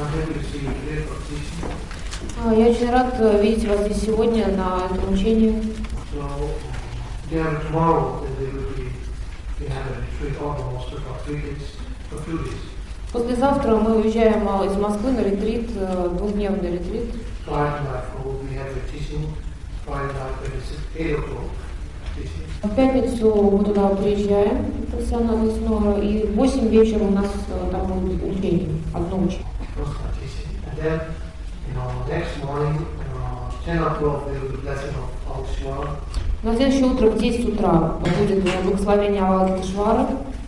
Я очень рад видеть вас здесь сегодня на этом учении. Послезавтра мы уезжаем из Москвы на ретрит, двухдневный ретрит. В пятницу мы туда приезжаем, профессионалы снова, и в 8 вечера у нас там будет учение, одно учение. На следующее утро в 10 утра будет благословение Авалокитешвара.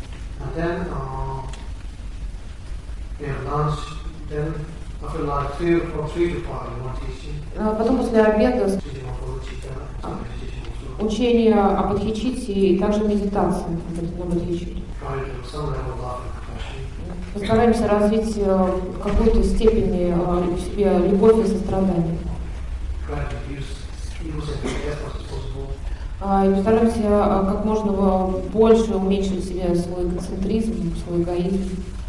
Потом после обеда учение о Бодхичитте и также медитация на Бодхичитту. Постараемся развить в какой-то степени в себе любовь и сострадание. И постараемся как можно больше уменьшить в себе свой эгоцентризм, свой эгоизм.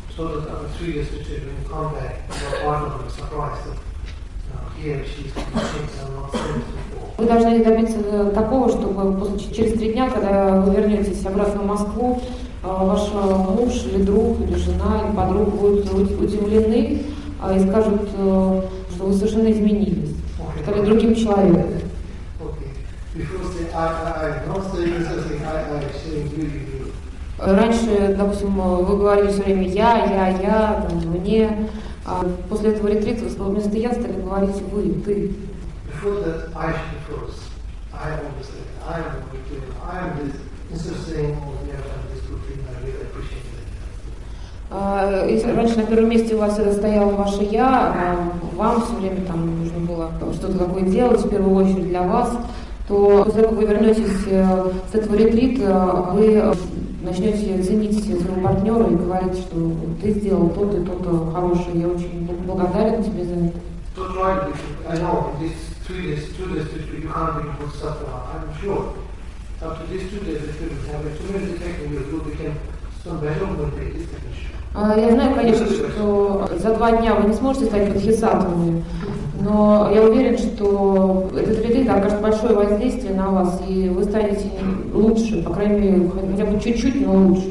Вы должны добиться такого, чтобы через 3 дня, когда вы вернетесь обратно в Москву, ваш муж или друг, или жена, или подруга будут удивлены и скажут, что вы совершенно изменились, стали другим человеком. Раньше, допустим, вы говорили все время я, там, мне, а после этого ретрита вы вместо я стали говорить вы, ты. Если раньше на первом месте у вас всегда стояло ваше я, а вам все время там нужно было что-то такое делать, в первую очередь для вас, то после того, как вы вернетесь с этого ретрита, вы начнете ценить своего партнера и говорить, что ты сделал то-то и то-то хорошее, я очень благодарен тебе за это. Я знаю, конечно, что за 2 дня вы не сможете стать бодхисаттвами, но я уверен, что этот ретрит окажет большое воздействие на вас, и вы станете лучше, по крайней мере, хотя бы чуть-чуть, но лучше.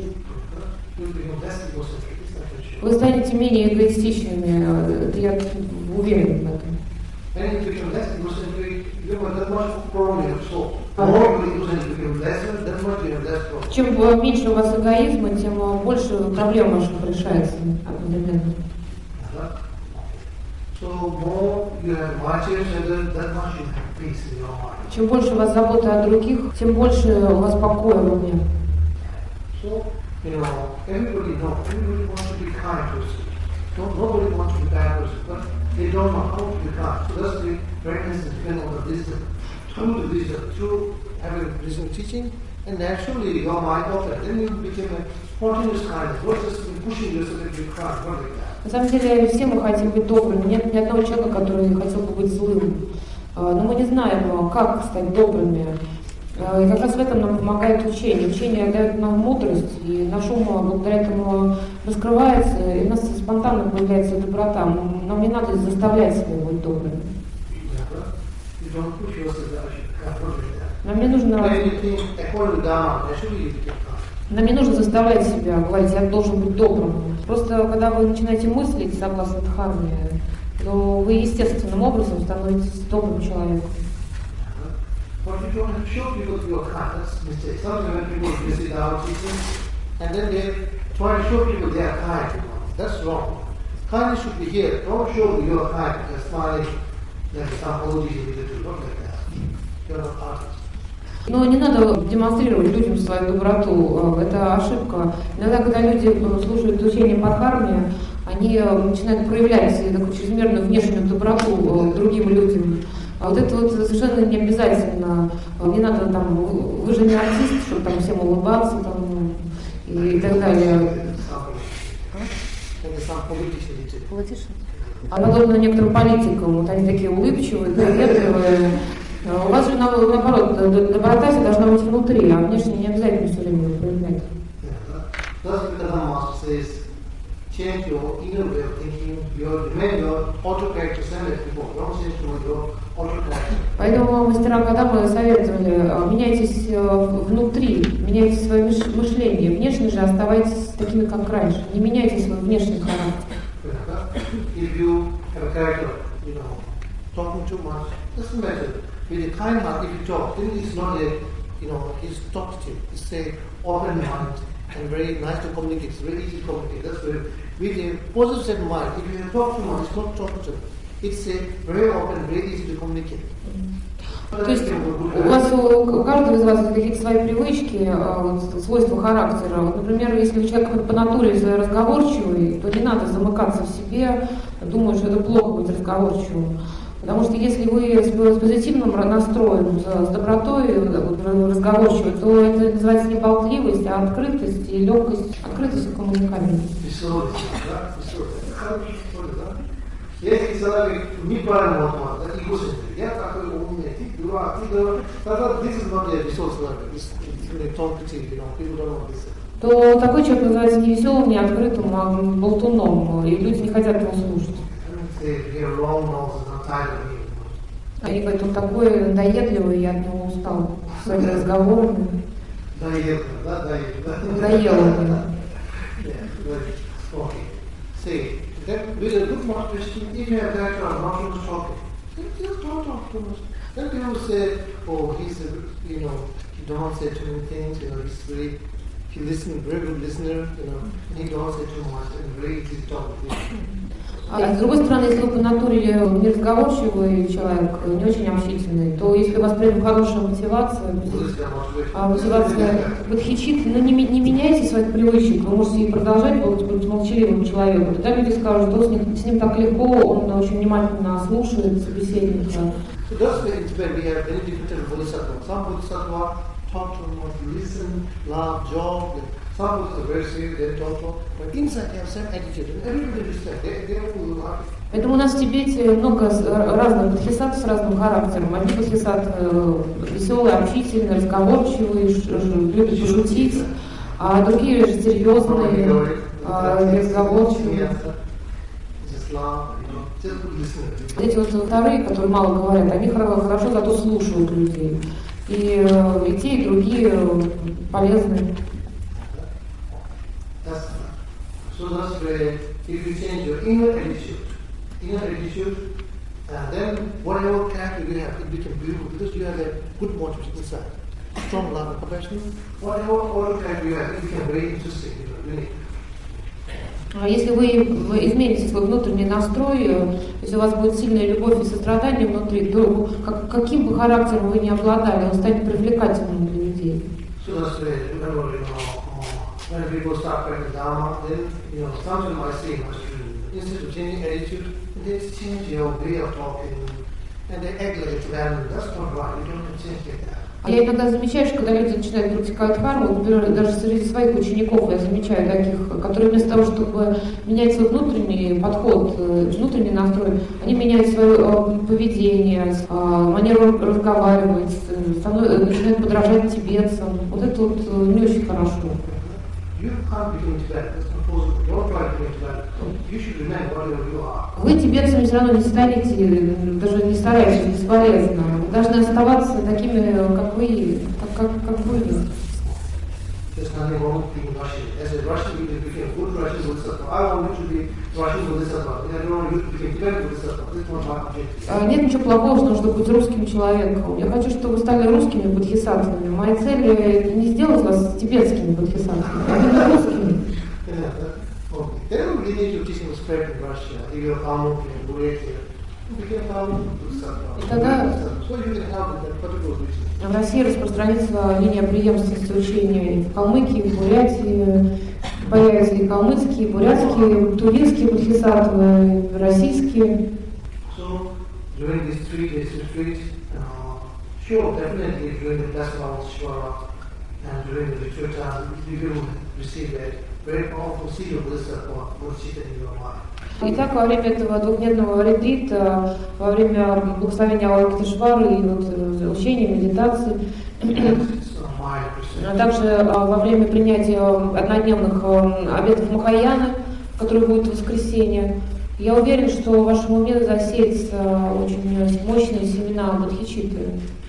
Вы станете менее эгоистичными, я уверен в этом. Чем меньше у вас эгоизма, тем больше проблем ваших решается одновременно. Чем больше у вас заботы о других, тем больше у вас покоя в уме. And naturally, your mind opened. Then you became a spontaneous kindness. Not just pushing yourself into a crowd, not like that. На самом деле, все мы хотим быть добрыми. Нет ни одного человека, который хотел бы быть злым. Но мы не знаем, как стать добрыми. И как раз в этом нам помогает учение. Учение дает нам мудрость, и наш ум благодаря этому раскрывается, и у нас спонтанно появляется доброта. Нам не надо заставлять себя быть добрыми. Нам не нужно заставлять себя говорить, я должен быть добрым. Просто когда вы начинаете мыслить согласно дхарме, то вы естественным образом становитесь добрым человеком. Но не надо демонстрировать людям свою доброту, это ошибка. Иногда, когда люди слушают учение по дхарме, они начинают проявлять такую чрезмерную внешнюю доброту к другим людям. А вот это вот совершенно не обязательно. Не надо там, вы же не артист, чтобы там всем улыбаться там, и так далее. А подобно некоторым политикам, вот они такие улыбчивые, приветливые. У вас же наоборот, доброта должна быть внутри, а внешне не обязательно все время проявлять. change your inner way of thinking, remain your auto-character same as before. Don't change to your auto-character. Поэтому мастера Кадамы советовали, меняйтесь внутри, меняйте свое мышление. Внешне же оставайтесь такими, как раньше. Не меняйте свой внешний характер. If you have a character, talking too much, doesn't matter. With a kind heart, if you talk, then it's not a, it's talkative. It's a open mind and very nice to communicate. It's very easy to communicate. That's very, with a positive mind, if you talk too much, it's not talkative. It's a very open, very easy to communicate. То есть у вас, у каждого из вас есть какие-то свои привычки, свойства характера. Вот, например, если человек по натуре разговорчивый, то не надо замыкаться в себе, думая, что это плохо быть разговорчивым. Потому что если вы с позитивным настроем, с добротой разговорчивы, то это называется не болтливость, а открытость и легкость, открытость и коммуникабельность. Если человек неправильно это эгоцентрик, я такой умный, ты дурак, тогда this is not a resource learning, it's talkative, people don't know this. То такой человек называется не веселым, не открытым, а болтуном, и люди не хотят его слушать. Они говорят, он такой надоедливый, я от него устал своими разговорами. Надоело. That with a good motivation, if you have that not too much talking, just don't talk too much. Then people say, oh, he don't say too many things, he listens, very good listener, and he don't say too much, and very easy to talk with him. А с другой стороны, если вы по натуре неразговорчивый человек, не очень общительный, то если у вас при этом хорошая мотивация, бодхичитта, не меняйте своих привычек, вы можете и продолжать быть молчаливым человеком. Тогда люди скажут, что с ним так легко, он очень внимательно слушает собеседника. Talk to them, listen, laugh, joke. Some are very serious, they talk, but inside they have some attitude, and everybody understands. They don't laugh. Поэтому у нас в Тибете много разных бодхисаттв с разным характером. Одни бодхисаттвы веселые, общительные, разговорчивые, любят пошутить, а другие же серьезные, разговорчивые. Эти вот вторые, которые мало говорят, они хорошо зато слушают людей. И те, и другие полезны. So that's where if you change your inner attitude, and then whatever character you have, it becomes beautiful because you have a good motive inside, strong love and compassion. Whatever character you have, it becomes very interesting, unique. Если вы измените свой внутренний настрой, если у вас будет сильная любовь и сострадание внутри, то каким бы характером вы ни обладали, он станет привлекательным для людей. When people start practicing Dharma, then some of them I say instead of changing attitude, they change your way of talking, and they act like a Tibetan. That's not right. You don't change like that. Я иногда замечаю, что когда люди начинают практиковать дхарму, например, даже среди своих учеников я замечаю таких, которые вместо того, чтобы менять свой внутренний подход, внутренний настрой, они меняют свое поведение, манеру разговаривать, начинают подражать тибетцам. Вот это вот не очень хорошо. Вы тибетцами все равно не станете, даже не старайтесь, бесполезно. Вы должны оставаться такими, как вы, как были. There's nothing wrong with being Russian. As a Russian, you became good Russian Bodhisattva. I want you to be Russian Bodhisattva. I don't want you to become Tibetan Bodhisattva. This is not my objective. Нет ничего плохого, что нужно быть русским человеком. Я хочу, чтобы вы стали русскими бодхисаттвами. Моя цель не сделать вас тибетскими бодхисаттвами, а именно русскими. They don't really need to teach them spread in Russia. If you're Kalmuk and Buryatia, you become Kalmuk Bodhisattva. So you can help in that particular region. В России распространится линия преемственности учения в Калмыкии, в Бурятии, появятся и калмыцкие, и бурятские, тувинские бодхисаттвы, российские. So during these 3 days retreat, sure, definitely during the festival of Shivara and during the retreat time, you will receive a very powerful seed of Bodhisattva, Bodhicitta in your mind. Итак, во время этого двухдневного ретрита, во время благословения Авалокитешвары и учения, медитации, а также во время принятия однодневных обетов Махаяны, который будет в воскресенье. Я уверен, что в вашем уме засеется очень мощные семена бодхичитты.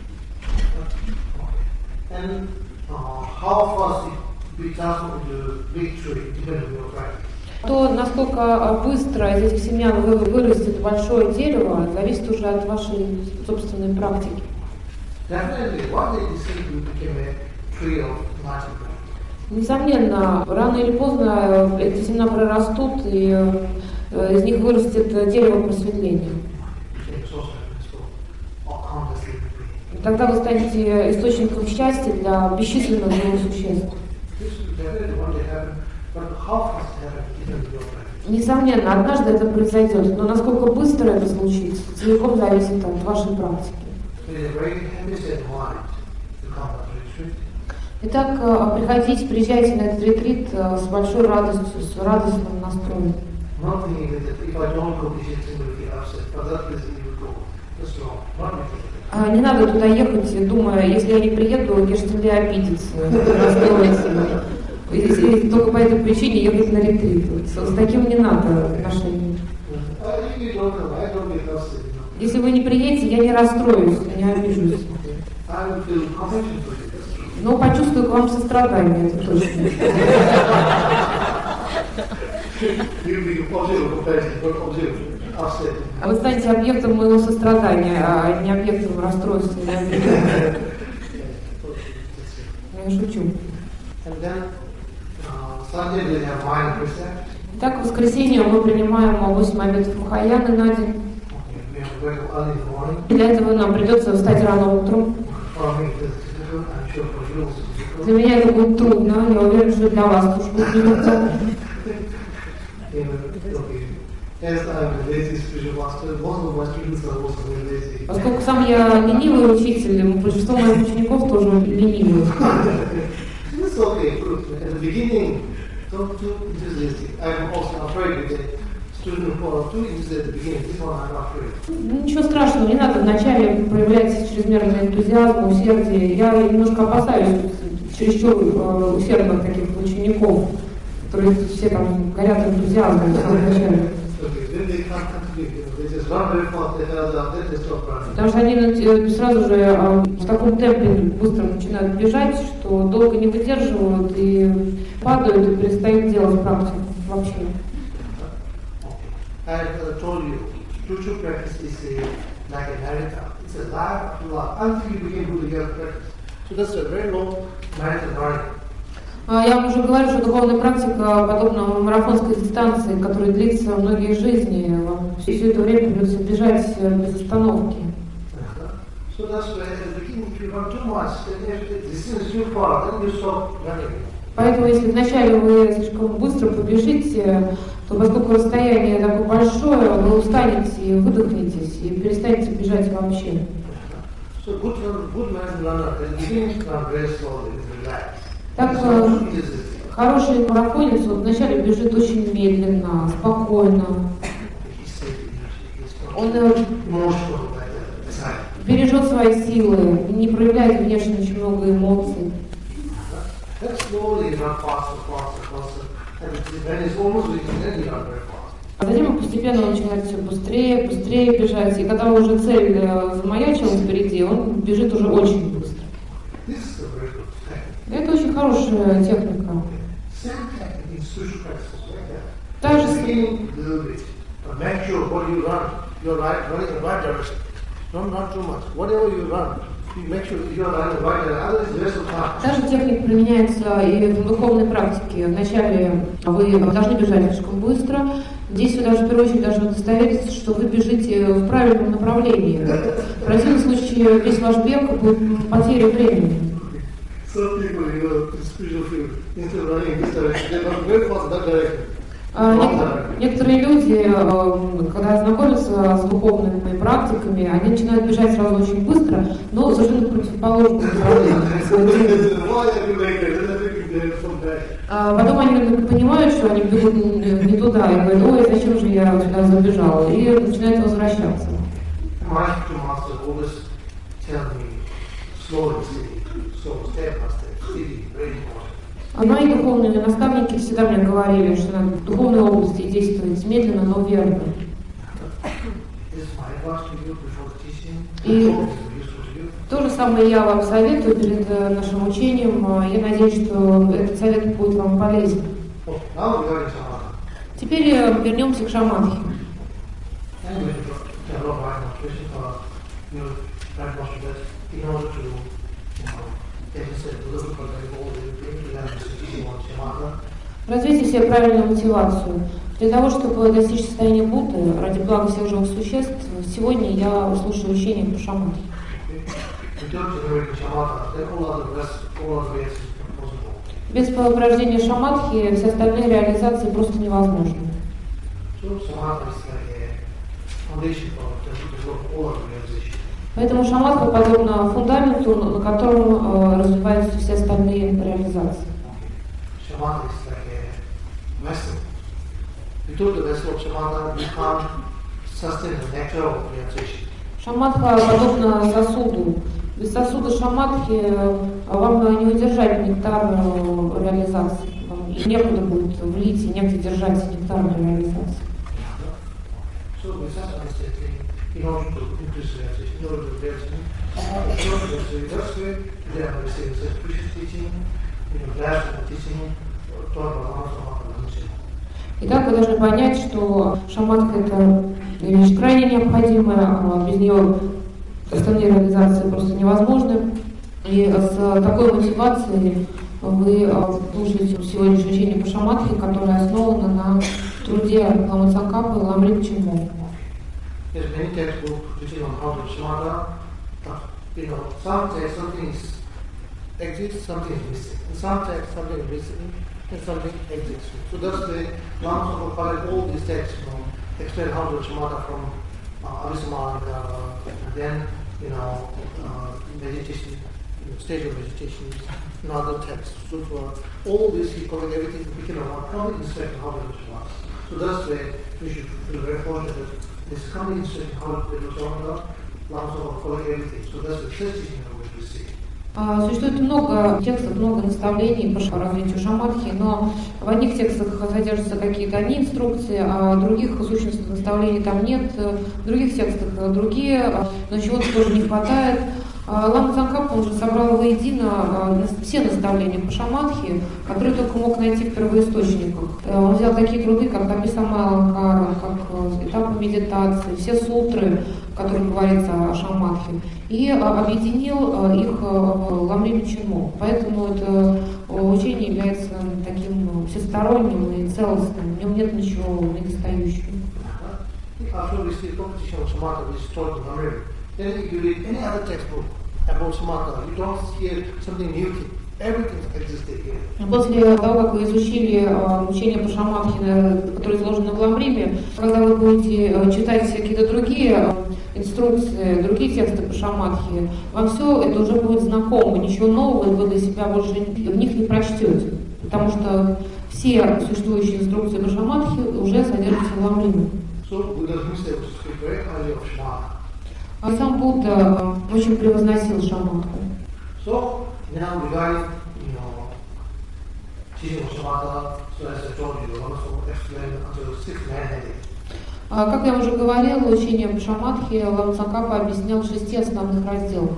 And how fast it be transformed into big tree depends on your practice. То, насколько быстро из этих семян вырастет большое дерево, зависит уже от вашей собственной практики. Definitely, one day this seed will become a tree of enlightenment. Несомненно, рано или поздно эти семена прорастут, и из них вырастет дерево просветления. И тогда вы станете источником счастья для бесчисленных живых существ. Несомненно, однажды это произойдет, но насколько быстро это случится, целиком зависит от вашей практики. Итак, приезжайте на этот ретрит с большой радостью, с радостным настроем. Не надо туда ехать, думая, если я не приеду, Гештальди обидится, расстроится. И только по этой причине ехать на ретрит. С таким не надо отношением. Если вы не приедете, я не расстроюсь, не обижусь. Но почувствую к вам сострадание, это точно. А вы станете объектом моего сострадания, а не объектом расстройства. Я шучу. Итак, в воскресенье мы принимаем 8 обетов Махаяны на день. Для этого нам придется встать рано утром. Для меня это будет трудно, я уверен, что для вас тоже будет трудно. Поскольку сам я ленивый учитель, большинство моих учеников тоже ленивые. Ничего страшного, не надо вначале проявлять чрезмерный энтузиазм, усердие. Я немножко опасаюсь чересчур усердных таких учеников, которые все там горят энтузиазмом в самом начале. Потому что они сразу же в таком темпе быстро начинают бежать, что долго не выдерживают и падают и перестают делать практику вообще. Spiritual practice is like a marathon. It's a life after life until you begin to get practice. So that's a very long marathon running. Я уже говорю, что духовная практика подобна марафонской дистанции, которая длится многие жизни. Вам все это время придется бежать без остановки. So that's why at the beginning, if you run too much, then if the distance is too far, then you stop running. Поэтому, если вначале вы слишком быстро побежите, то поскольку расстояние такое большое, вы устанете и выдохнетесь, и перестанете бежать вообще. Так, хороший марафонец вначале бежит очень медленно, спокойно. Он бережет свои силы, не проявляет внешне очень много эмоций. А затем он постепенно начинает все быстрее, быстрее бежать, и когда уже цель замаячилась впереди, он бежит уже очень быстро. Это очень хорошая техника. Также та же техника применяется и в духовной практике. Вначале вы должны бежать слишком быстро. Здесь вы даже в первую очередь должны удостовериться, что вы бежите в правильном направлении. В противном случае весь ваш бег будет потерей времени. Некоторые люди, когда знакомятся с духовными практиками, они начинают бежать сразу очень быстро, но совершенно противоположным направлением. Потом они понимают, что они бегут не туда, и говорят: ой, зачем же я сюда забежал, и начинают возвращаться. Мои духовные наставники всегда мне говорили, что надо в духовной области действовать медленно, но верно. И то же самое я вам советую перед нашим учением. Я надеюсь, что этот совет будет вам полезен. Теперь вернемся к шамадхи. Развейте себе правильную мотивацию. Для того, чтобы достичь состояния Будды, ради блага всех живых существ, сегодня я слушаю учение по шамадхи. Без порождения шамадхи все остальные реализации просто невозможны. Поэтому шамадха подобна фундаменту, на котором развиваются все остальные реализации. Шамадха подобна сосуду. Без сосуда шамадхи вам не удержать нектар реализации. И некуда будет влить, и негде держать нектар реализации. Итак, вы должны понять, что шамадха — это вещь крайне необходимая, без нее остальные реализации просто невозможны. И с такой мотивацией вы слушаете сегодняшнее учение по шамадхи, которое основано на труде Ламы Цангкапы и Ламрипа Чинмо. Some text something exists, something is missing. In some text something is missing, and something exists. So that's the Lama Tsongkhapa collect all these texts, explain how to shamatha from Abhisamadhi, and then meditation, stage of meditation, and other texts. So for all this, he collect everything to become one complete instruction how to do shamatha. So that's why we should feel very fortunate that this complete instruction how to do shamatha. Существует много текстов, много наставлений по развитию шамадхи, но в одних текстах содержатся какие-то одни инструкции, а других сущностных наставлений там нет, в других текстах другие, но чего-то тоже не хватает. Лама Цангкапа уже собрал воедино все наставления по шамадхи, которые только мог найти в первоисточниках. Он взял такие труды, как Абхисамаяланкара, как этапы медитации, все сутры, в которых говорится о шамадхе, и объединил их в Ламрипа Чинмо. Поэтому это учение является таким всесторонним и целостным, в нем нет ничего недостающего. Then if you read any other textbook about samatha, you don't hear something new. Everything existed here. После того, как вы изучили учение по шамадхи, которое изложено в Ламрипе, когда вы будете читать какие-то другие инструкции, другие тексты по шамадхи, вам все это уже будет знакомо, ничего нового вы для себя больше в них не прочтете, потому что все существующие инструкции по шамадхи уже содержатся в Ламрипе. Сам Будда очень превозносил шамадху. So, now regarding, teaching of shamatha, so as I told you, also explain until 6 man-headed. Как я уже говорила, учение по шамадхи Лама Цангкапа объяснял в 6 основных разделах.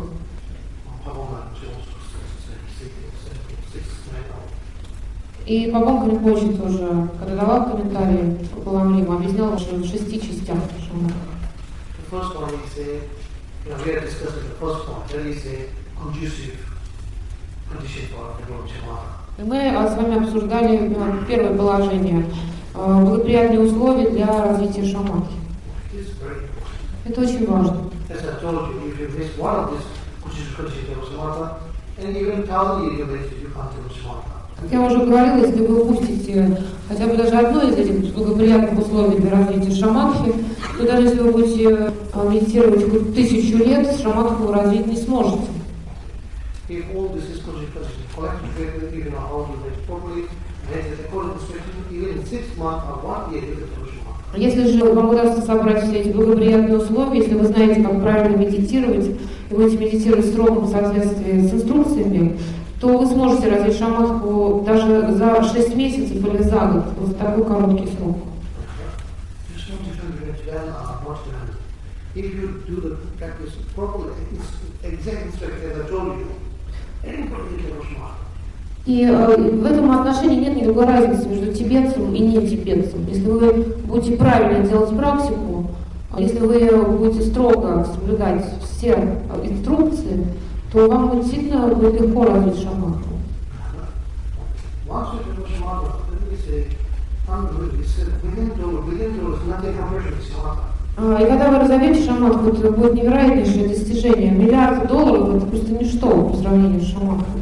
И Пабонга Ринпоче тоже, когда давал комментарии по Ламрипу, объяснял в 6 частях шамадхи. First one he said, we are discussing the first point, that is a conducive condition for the shamatha. Мы с вами обсуждали первое положение, благоприятные условия для развития шамадхи. Это очень важно. As I told you, if you miss one of these conditions of shamatha, and even 1,000 years later you can't do shamatha. Как я уже говорила, если вы упустите хотя бы даже одно из этих благоприятных условий для развития шамадхи, то даже если вы будете медитировать хоть 1000 лет, шамадху вы развить не сможете. Если же вам удастся собрать все эти благоприятные условия, если вы знаете, как правильно медитировать, и будете медитировать строго в соответствии с инструкциями, то вы сможете развить шаматху даже за 6 месяцев или за год, за такой короткий срок. If you do the practice properly, it's exactly as I told you, anybody can do Shamath. И в этом отношении нет никакой разницы между тибетцем и не тибетцем. Если вы будете правильно делать практику, если вы будете строго соблюдать все инструкции, то вам действительно будет легко развить шаматху. И когда вы разовьете шаматху, это будет невероятнейшее достижение. $1 миллиард это просто ничто по сравнению с шаматхой.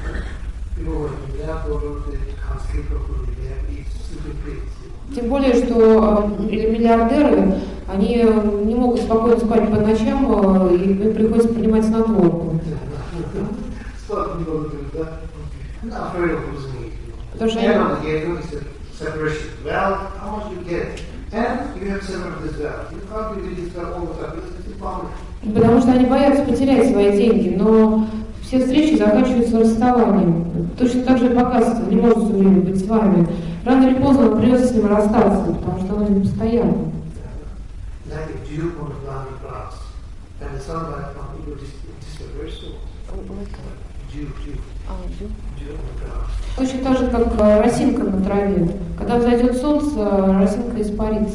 Тем более, что миллиардеры, они не могут спокойно спать по ночам, и им приходится принимать снотворное. Потому что они боятся потерять свои деньги, но все встречи заканчиваются расставанием. Точно так же богатство не может все время быть с вами. Рано или поздно вам придется с ним расстаться, потому что оно не постоянно. Точно так же, как росинка на траве. Когда взойдет солнце, росинка испарится.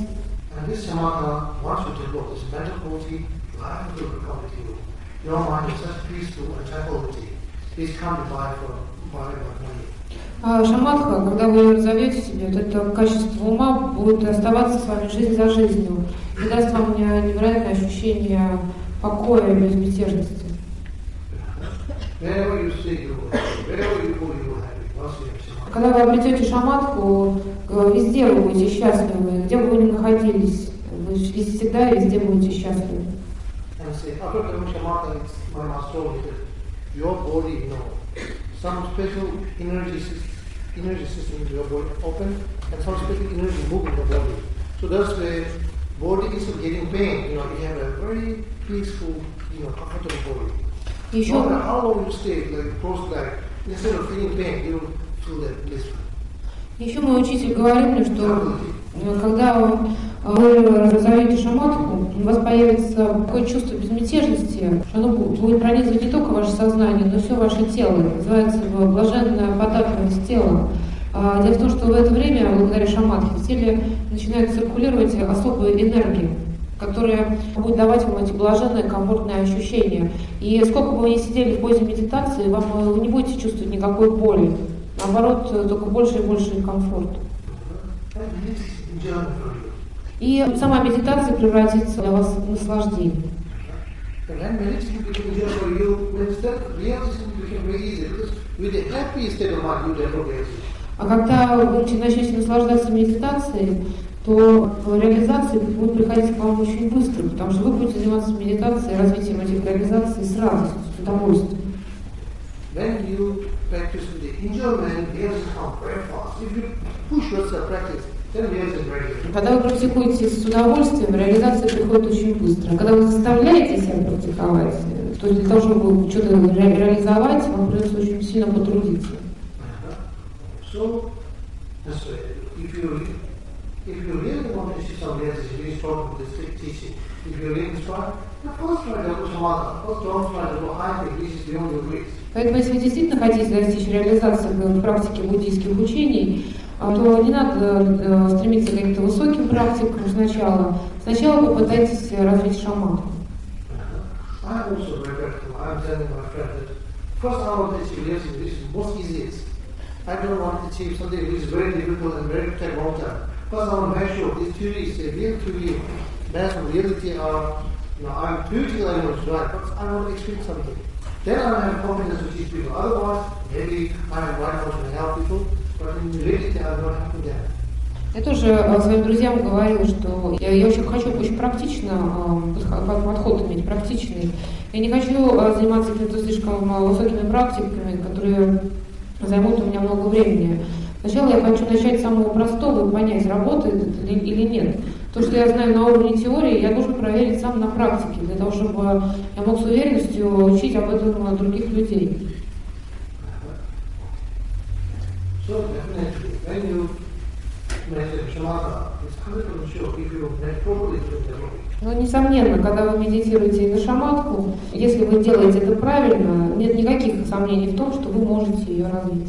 А шаматха, когда вы ее разовьете себе, вот это качество ума будет оставаться с вами жизнь за жизнью и даст вам невероятное ощущение покоя и безмятежности. Когда вы обретете шаматху, везде вы будете счастливы, где бы вы ни находились, вы всегда и везде будете счастливы. Some special energy system in your body open and some special energy move in the body. So that's the body is getting pain. You have a very peaceful, comfortable body. No matter how long you stay, like close life, instead of feeling pain, you feel that blissful. Еще мой учитель говорит мне, что когда вы разовьете шаматху, у вас появится такое чувство безмятежности, что оно будет пронизывать не только ваше сознание, но и все ваше тело. Называется блаженная податливость тела. Дело в том, что в это время, благодаря шаматхе, в теле начинают циркулировать особые энергии, которые будут давать вам эти блаженные, комфортные ощущения. И сколько бы вы ни сидели в позе медитации, вы не будете чувствовать никакой боли. Наоборот, только больше и больше комфорта. И сама медитация превратится для вас в наслаждение. А когда вы начнете наслаждаться медитацией, то реализация будет приходить к вам очень быстро, потому что вы будете заниматься медитацией, развитием этих реализаций с радостью, с удовольствием. When you practice with the enjoyment, realization comes very fast. If you push yourself practice, then realization is very good. Когда вы практикуете с удовольствием, реализация приходит очень быстро. Когда вы заставляете себя практиковать, то есть для того, чтобы что-то реализовать, вам придется очень сильно потрудиться. So, if you really want to see some realization, you start with this teaching. If you really try, first try to do samatha. First don't try to do high things, this is beyond your grace. Поэтому, если вы действительно хотите достичь реализации в практике буддийских учений, то не надо стремиться к каким-то высоким практикам сначала. Сначала попытайтесь развить шаматху. I don't want to achieve something which is very difficult and very take long time. First, I want to make sure this theory is a real theory, based on reality, or I'm theoretically I know it's right, but I want to experience something. Then I will have confidence to teach people. Otherwise, maybe I am right to help people, but in reality I will not happen there. Я тоже своим друзьям говорила, что я очень хочу очень практично подход иметь, практичный. Я не хочу заниматься какими-то слишком высокими практиками, которые займут у меня много времени. Сначала я хочу начать с самого простого и понять, работает это или нет. То, что я знаю на уровне теории, я должен проверить сам на практике, для того, чтобы я мог с уверенностью учить об этом других людей. Ну, несомненно, когда вы медитируете на шаматху, если вы делаете это правильно, нет никаких сомнений в том, что вы можете ее развить.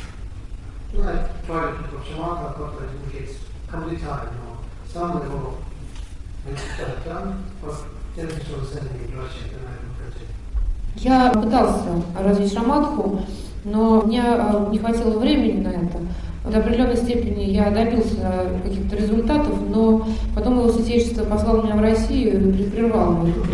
Я пытался развить шаматху, но мне не хватило времени на это. До определенной степени я добился каких-то результатов, но потом его святейшество послал меня в Россию и прервал мой путь.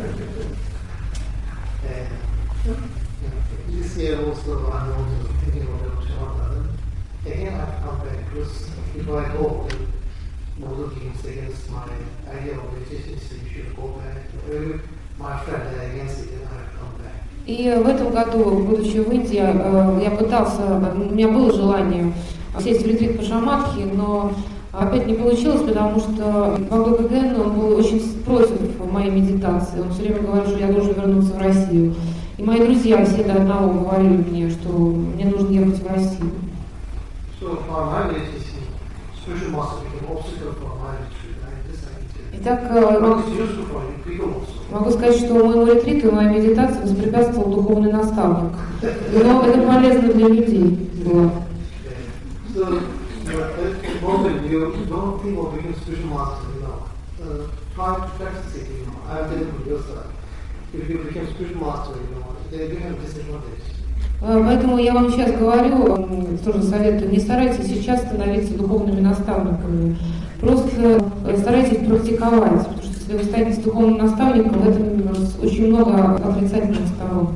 И в этом году, будучи в Индии, я пытался, у меня было желание сесть в ретрит по шаматхе, но опять не получилось, потому что Баба Ген, он был очень против моей медитации. Он все время говорил, что я должен вернуться в Россию. И мои друзья все до одного говорили мне, что мне нужно ехать в Россию. Итак, могу сказать, что моему ретриту и моей медитации воспрепятствовал духовный наставник. Но это полезно для людей было. Поэтому я вам сейчас говорю, тоже советую, не старайтесь сейчас становиться духовными наставниками. Просто старайтесь практиковать, потому что если вы станете духовным наставником, в этом очень много отрицательных сторон.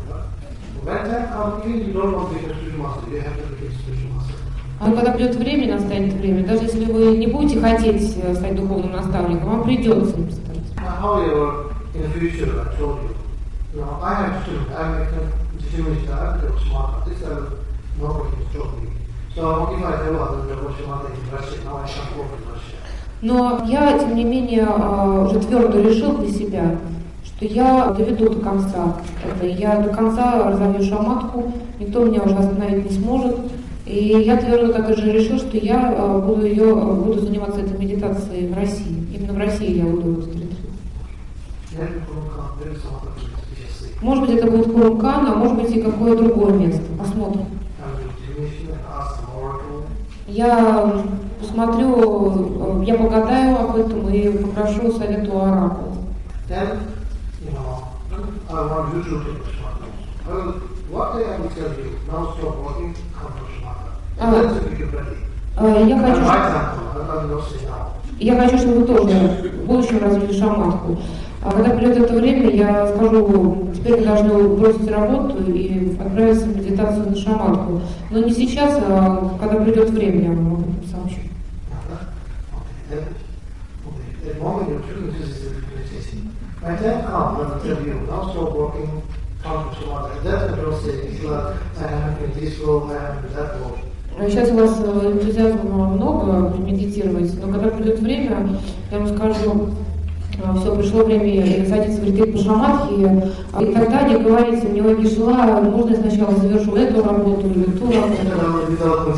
А когда придет время, настанет время, даже если вы не будете хотеть стать духовным наставником, вам придется им стать. Но я, тем не менее, уже твердо решил для себя, что я доведу до конца это. Я до конца разовью шаматху, никто меня уже остановить не сможет. И я твердо также решил, что я буду заниматься этой медитацией в России. Именно в России я буду этот ретрит. Может быть, это будет Курукан, а может быть и какое другое место. Посмотрим. Я посмотрю, я погадаю об этом и попрошу совета у оракула. Я хочу, чтобы вы тоже в будущем развили шаматху. А когда придет это время, я скажу, теперь вы должны бросить работу и отправиться в медитацию на шаматху. Но не сейчас, а когда придет время, я вам об этом сообщу. Сейчас у вас энтузиазма много медитировать, но когда придет время, я вам скажу, все, пришло время садиться в ретрит по шаматхе, и тогда не говорите мне, ой, Гишла, можно я сначала завершу эту работу или ту работу.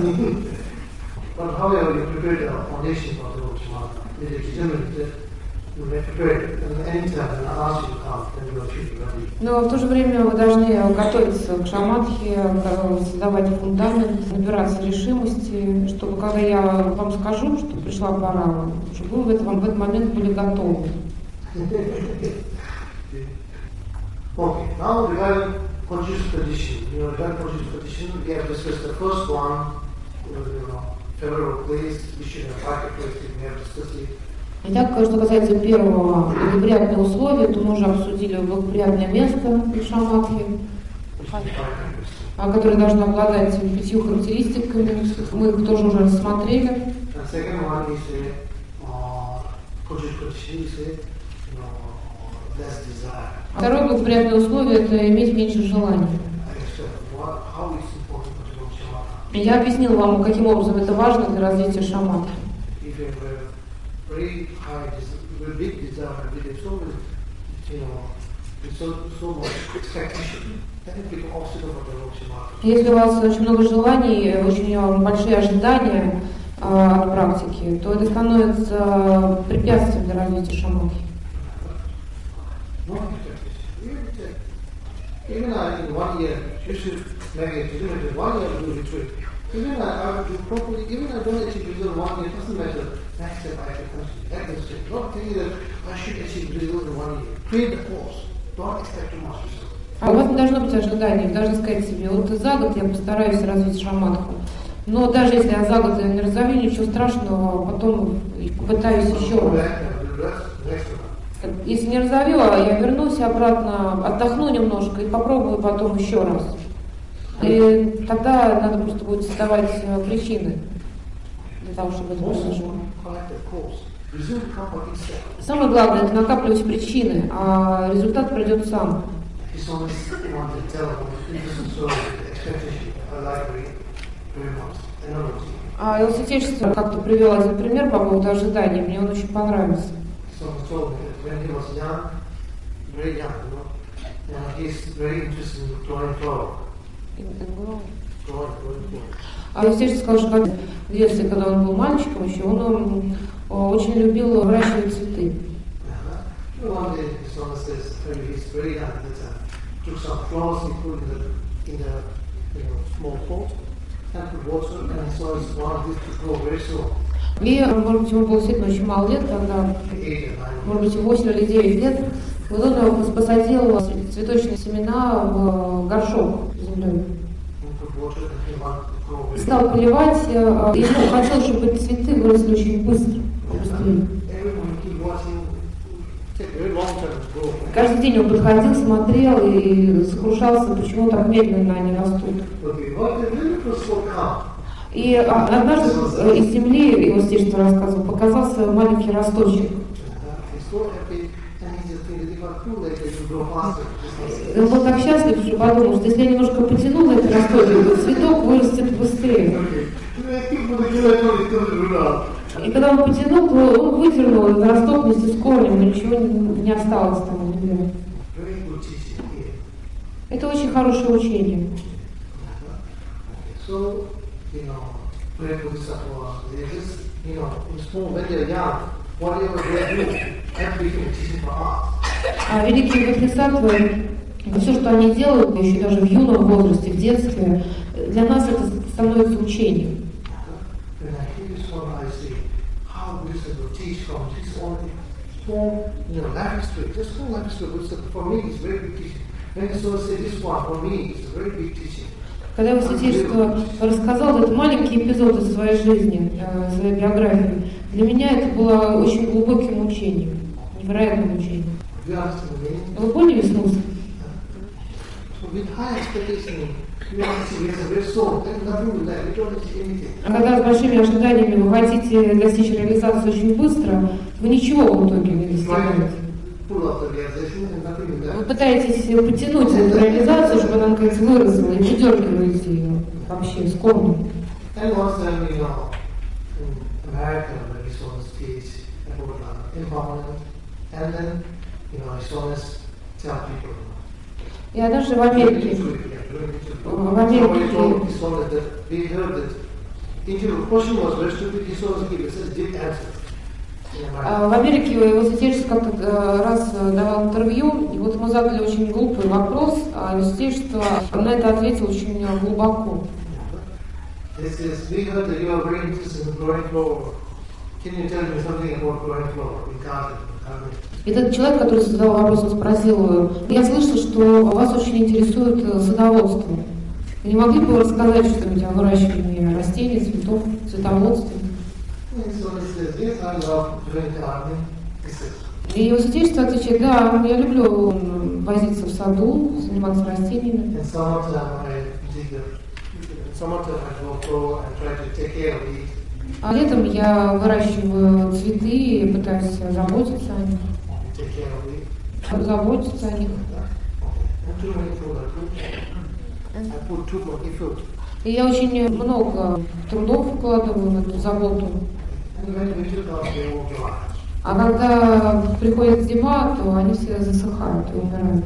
Но в то же время вы должны готовиться к шаматхе, создавать фундамент, набираться решимости, чтобы когда я вам скажу, что пришла пора, чтобы вы в этот момент были готовы. Okay, now regarding conscious tradition, regarding conscious tradition, we have discussed the first one, favorable place, we should have practice, we have discussed it. Итак, что касается первого благоприятного условия, то мы уже обсудили благоприятное место в шаматхе, которое должно обладать 5 характеристиками. Мы их тоже уже рассмотрели. Второе благоприятное условие – это иметь меньше желаний. Я объяснил вам, каким образом это важно для развития шаматхи. Если у вас очень много желаний, очень большие ожидания, от практики, то это становится препятствием для развития шаманки. Even in 1 year, you should maybe do 1 year do retreat. Even I would do properly, even I don't achieve result 1 year, it doesn't matter. Next step I should continue. That is it. Not thinking that I should achieve result in 1 year. Create the course. Don't expect too much result. А у вас не должно быть ожиданий, вы должны сказать себе, вот за год я постараюсь развить шаманку. Но даже если я за год не разовью, ничего страшного, потом попытаюсь еще раз. Если не разовью, я вернусь обратно, отдохну немножко и попробую потом еще раз. И тогда надо просто будет создавать причины для того, чтобы это произошло. Самое главное — это накапливать причины, а результат придет сам. А его святейшество как-то привел один пример по поводу ожиданий, мне он очень понравился. А святейшество сказал, что в детстве, когда он был мальчиком еще, он очень любил выращивать цветы. И, может быть, ему было действительно очень мало лет, тогда, может быть, 8 или 9 лет, вот он посадил цветочные семена в горшок с землей. Стал поливать, и хотел, чтобы эти цветы выросли очень быстро, быстрее. Каждый день он подходил, смотрел и сокрушался, почему так медленно они растут. И однажды из земли, его святейшество рассказывал, показался маленький росточек. Он был так счастлив, что подумал, что если я немножко потяну за этот росточек, то цветок вырастет быстрее. И когда он потянул, то он выдернул этот росток вместе с корнем, и ничего не осталось там внутри. Это очень хорошее учение. А великие бодхисаттвы, все, что они делают, еще даже в юном возрасте, в детстве, для нас это становится учением. Когда его святейшество рассказал этот маленький эпизод из своей жизни, своей биографии, для меня это было очень глубоким учением, невероятным учением. Вы поняли смысл? А когда с большими ожиданиями вы хотите достичь реализации очень быстро, вы ничего в итоге не достигаете. Вы пытаетесь потянуть эту реализацию, чтобы она наконец выросла, и выдергиваете ее вообще с корнем. И однажды в Америке его святейшество как-то раз давал интервью, и вот ему задали очень глупый вопрос, а его святейшество на это ответил очень глубоко. Этот человек, который задал вопрос, он спросил: я слышал, что вас очень интересует садоводство. Вы не могли бы рассказать что-нибудь о выращивании растений, цветов, цветоводстве? И его святейшество отвечает: да, я люблю возиться в саду, заниматься растениями. А летом я выращиваю цветы и пытаюсь заботиться о них. Заботиться о них. И я очень много трудов вкладываю в эту заботу. А когда приходит зима, то они все засыхают и умирают.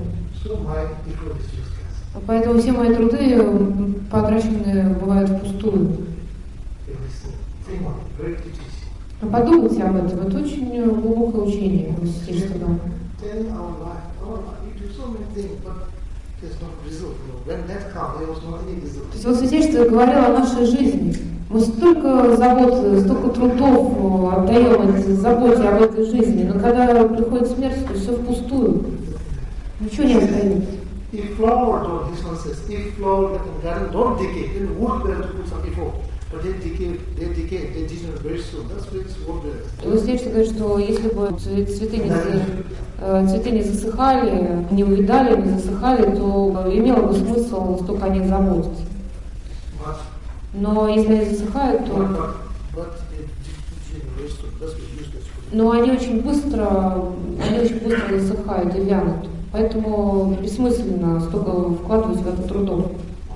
Поэтому все мои труды потрачены бывают впустую. very deep teaching. Подумайте об этом, это очень глубокое учение святейшего Дама. Then our life, we do so many things, but there's no result. When that comes, there was no any result. То есть вот святейшество говорило о нашей жизни. Мы столько забот, столько трудов отдаем этой заботе об этой жизни, но когда приходит смерть, то все впустую. Ничего не остается. If flower, this one says, if flower in garden don't decay, then wood better to put some effort. But they decay, they degenerate very soon. That's why it's wood better. Вы знаете, говорит, что если бы цветы не засыхали, не увядали, не засыхали, то имело бы смысл столько о них заботиться. Но если они засыхают, то... Но они очень быстро засыхают и вянут. Поэтому бессмысленно столько вкладывать в это трудов.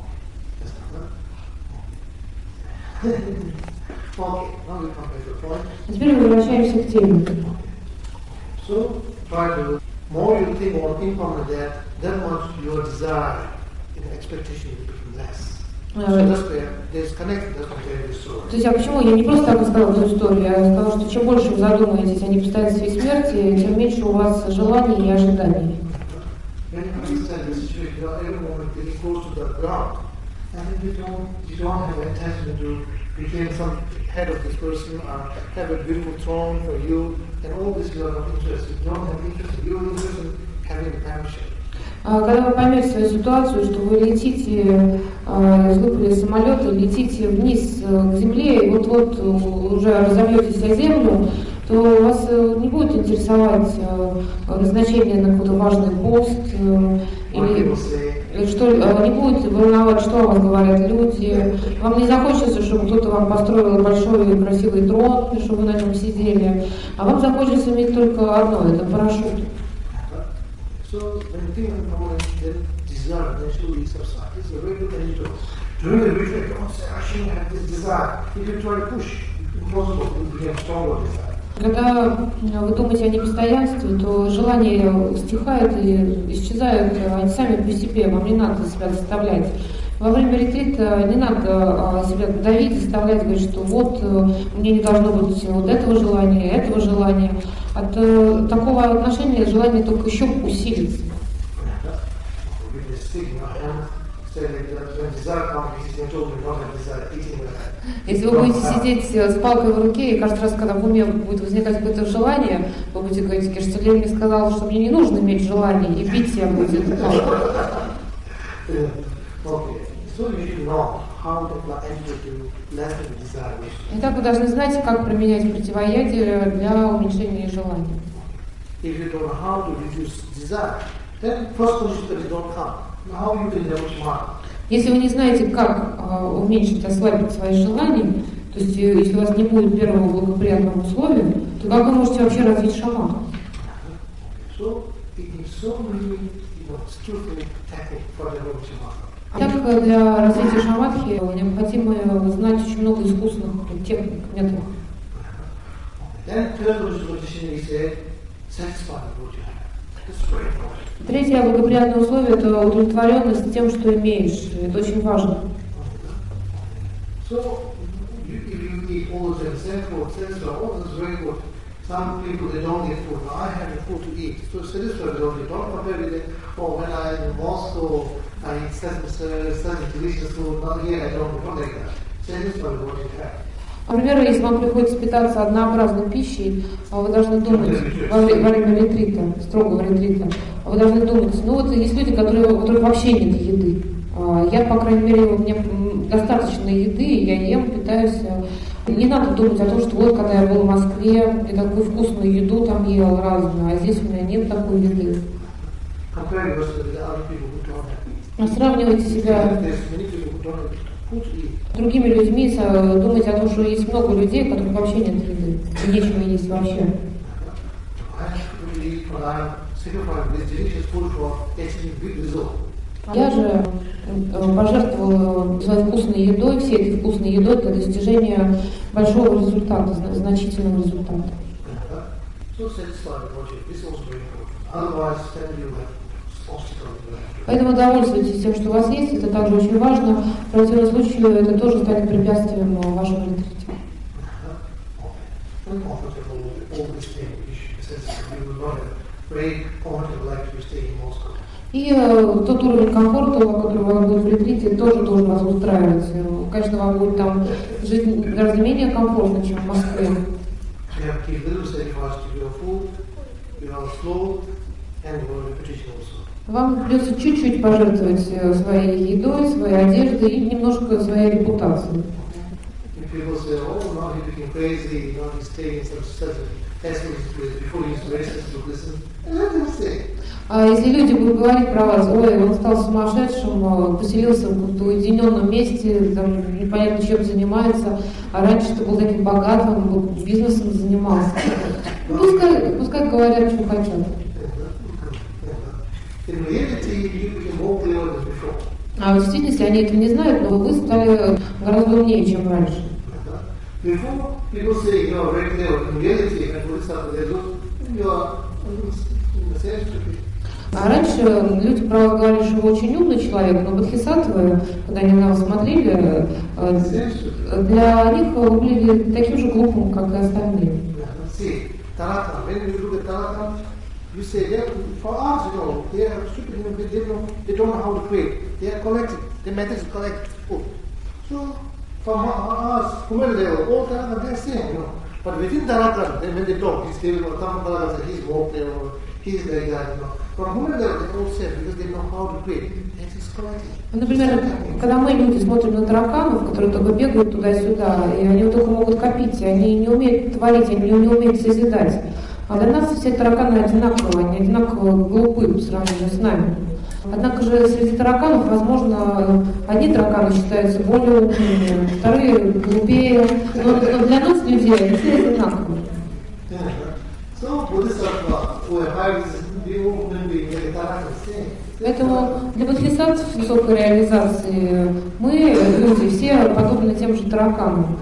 А теперь мы возвращаемся к теме. So, try to more you think more impermanent that much your desire and expectation will become less. So that's where there's connection. That's what there is. То есть, а почему я не просто так рассказала эту историю, я сказала, что чем больше вы задумаетесь о непостоянстве и смерти, тем меньше у вас желаний и ожиданий. When you understand the situation, every moment getting close to the ground, and then you don't have attachment to become some head of this person or have a beautiful throne for you, and all this you are not interested. You don't have interest. You are interested in having a partnership. Когда вы поймете свою ситуацию, что вы летите, выпали из самолета, летите вниз к земле, и вот-вот уже разобьетесь о землю, то вас не будет интересовать назначение на какой-то важный пост, или что, не будет волновать, что о вас говорят люди. Вам не захочется, чтобы кто-то вам построил большой и красивый трон, чтобы вы на нем сидели, а вам захочется иметь только одно, это парашют. So when you think of the moment, then desire naturally subsides. It's a very good antidote. During the retreat, don't say, I shouldn't have this desire. If you try to push, it's impossible to become stronger desire. Когда вы думаете о непостоянстве, то желания стихают и исчезают, они сами по себе, вам не надо себя заставлять. Во время ретрита не надо себя давить, заставлять, говорить, что вот мне не должно быть вот этого желания. От такого отношения желание только еще усилится. Если вы будете сидеть с палкой в руке, и каждый раз, когда в уме будет возникать какое-то желание, вы будете говорить, Герштель мне сказал, что мне не нужно иметь желание, и бить себя будет. Итак, вы должны знать, как применять противоядие для уменьшения желаний. Если вы не знаете, как уменьшить, ослабить свои желания, то есть если у вас не будет первого благоприятного условия, то как вы можете вообще развить шамат? Так, для развития шаматхи необходимо знать очень много искусственных техник, методов. Третье благоприятное условие – это удовлетворенность тем, что имеешь. Это очень важно. Some people, they don't get food. I have food to eat. So satisfied with it. Don't compare with it. Oh, when I'm in Moscow, I eat such delicious food. Not here, I don't like that. Satisfied with what you have. Например, если вам приходится питаться однообразной пищей, вы должны думать во время ретрита, строгого ретрита, вы должны думать, ну вот есть люди, у которых вообще нет еды. Я, по крайней мере, у меня достаточно еды, я ем, питаюсь. Не надо думать о том, что вот когда я был в Москве, я такую вкусную еду там ел разную, а здесь у меня нет такой еды. Сравнивайте себя с другими людьми, думать о том, что есть много людей, у которых вообще нет еды, и нечего есть вообще. Я же пожертвовала своей вкусной едой, всей этой вкусной едой для достижения большого результата, значительного результата. Поэтому довольствуйтесь тем, что у вас есть, это также очень важно. В противном случае это тоже станет препятствием вашему ретрите. uncomfortable with all these things, which says you will not have very comfortable life to stay in Moscow. И тот уровень комфорта, который вам будет в ретрите, тоже должен вас устраивать. Конечно, вам будет там жить гораздо менее комфортно, чем в Москве. You have to give little sacrifice to your food, your clothes, and your reputation also. Вам придется чуть-чуть пожертвовать своей едой, своей одеждой и немножко своей репутацией. People say, oh, now he became crazy, now he's staying in such a testing place, before he used to rest to listen. And let them say. А если люди будут говорить про вас, ой, он стал сумасшедшим, поселился в каком-то уединенном месте, там, непонятно чем занимается, а раньше-то был таким богатым, был бизнесом занимался. Пускай говорят, что хотят. А в действительности они этого не знают, но вы стали гораздо умнее, чем раньше. А раньше люди, правда, говорили, что вы очень умный человек, но бодхисаттвы, когда они на вас смотрели, для них вы были таким же глупым, как и остальные. You say that for us, they are stupid, they don't know how to create. They are collecting. Their method is collect food. So for us, human level, all Tarakam, they are same, But within Tarakam, when they talk, they will come Tarakam, he's more player, or he's like that, From human level, they all same because they know how to create. That is collecting. Например, когда мы, люди, смотрим на тараканов, которые только бегают туда-сюда, и они только могут копить, и они не умеют творить, они не умеют созидать. А для нас все тараканы одинаковые, они одинаково глупы по сравнению с нами. Однако же среди тараканов, возможно, одни тараканы считаются более умными, вторые глупее, но для нас, людей, они все одинаковые. Поэтому для бодхисаттв высокой реализации мы, люди, все подобны тем же тараканам.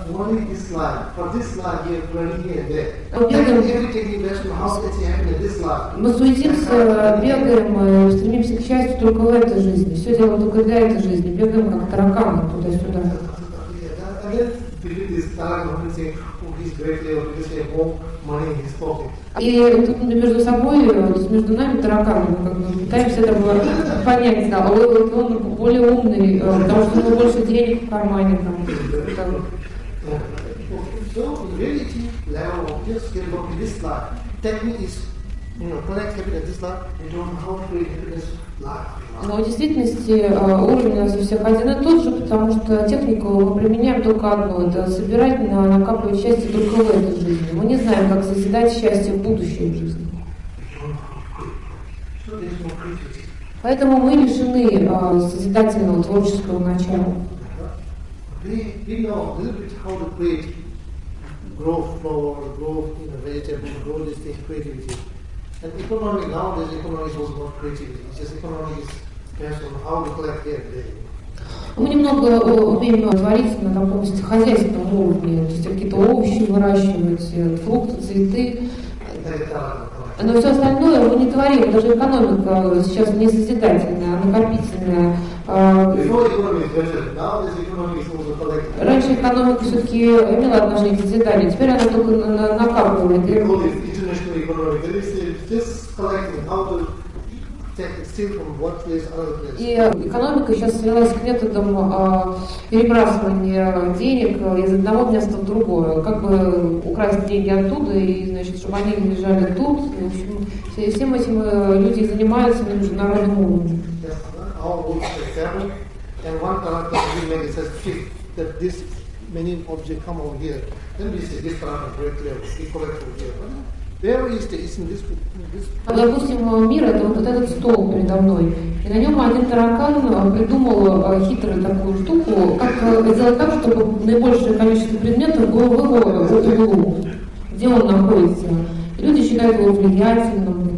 Мы суетимся, бегаем, стремимся к счастью только в этой жизни. Все делаем только для этой жизни. Бегаем как тараканы туда-сюда. И тут между собой, то есть между нами тараканами, мы как бы пытаемся это понять, да, он более умный, потому что у него больше денег в кармане. Но в действительности уровень у нас у всех один и тот же, потому что технику мы применяем только одну, это собирать, накапливать счастье только в этой жизни. Мы не знаем, как созидать счастье в будущей жизни. Поэтому мы лишены созидательного творческого начала. And economy nowadays, economy is also not creativity. It's just economy is based on how to collect their day. Мы немного умеем творить на таком хозяйственном уровне, то есть какие-то овощи выращивать, фрукты, цветы. Но все остальное мы не творим, даже экономика сейчас не созидательная, а накопительная. Раньше экономика все-таки имела отношение к созиданию, теперь она только накапливает. И экономика сейчас свелась к методам перебрасывания денег из одного места в другое. Как бы украсть деньги оттуда, и, значит, чтобы они лежали тут. И, в общем, всем этим люди занимаются на международном уровне. Допустим, мир — это вот этот стол передо мной, и на нем один таракан придумал хитрую такую штуку, как сделать так, чтобы наибольшее количество предметов было в его углу, где он находится. И люди считают его влиятельным,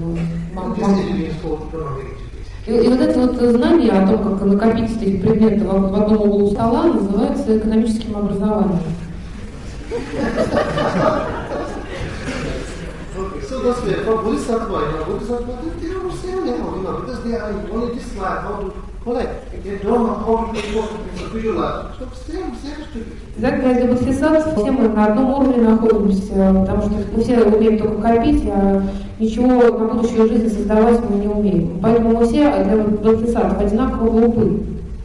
и вот это вот знание о том, как накопить этих предметов в одном углу стола, называется экономическим образованием. So So that's why for Bodhisattva, they don't say now, because they are only this life, how to collect. They don't know how to visualize. So same stupid. Так, для бодхисаттв все мы на одном уровне находимся, потому что мы все умеем только копить, а ничего на будущую жизнь создавать мы не умеем. Поэтому мы все для бодхисаттв одинаково глупы.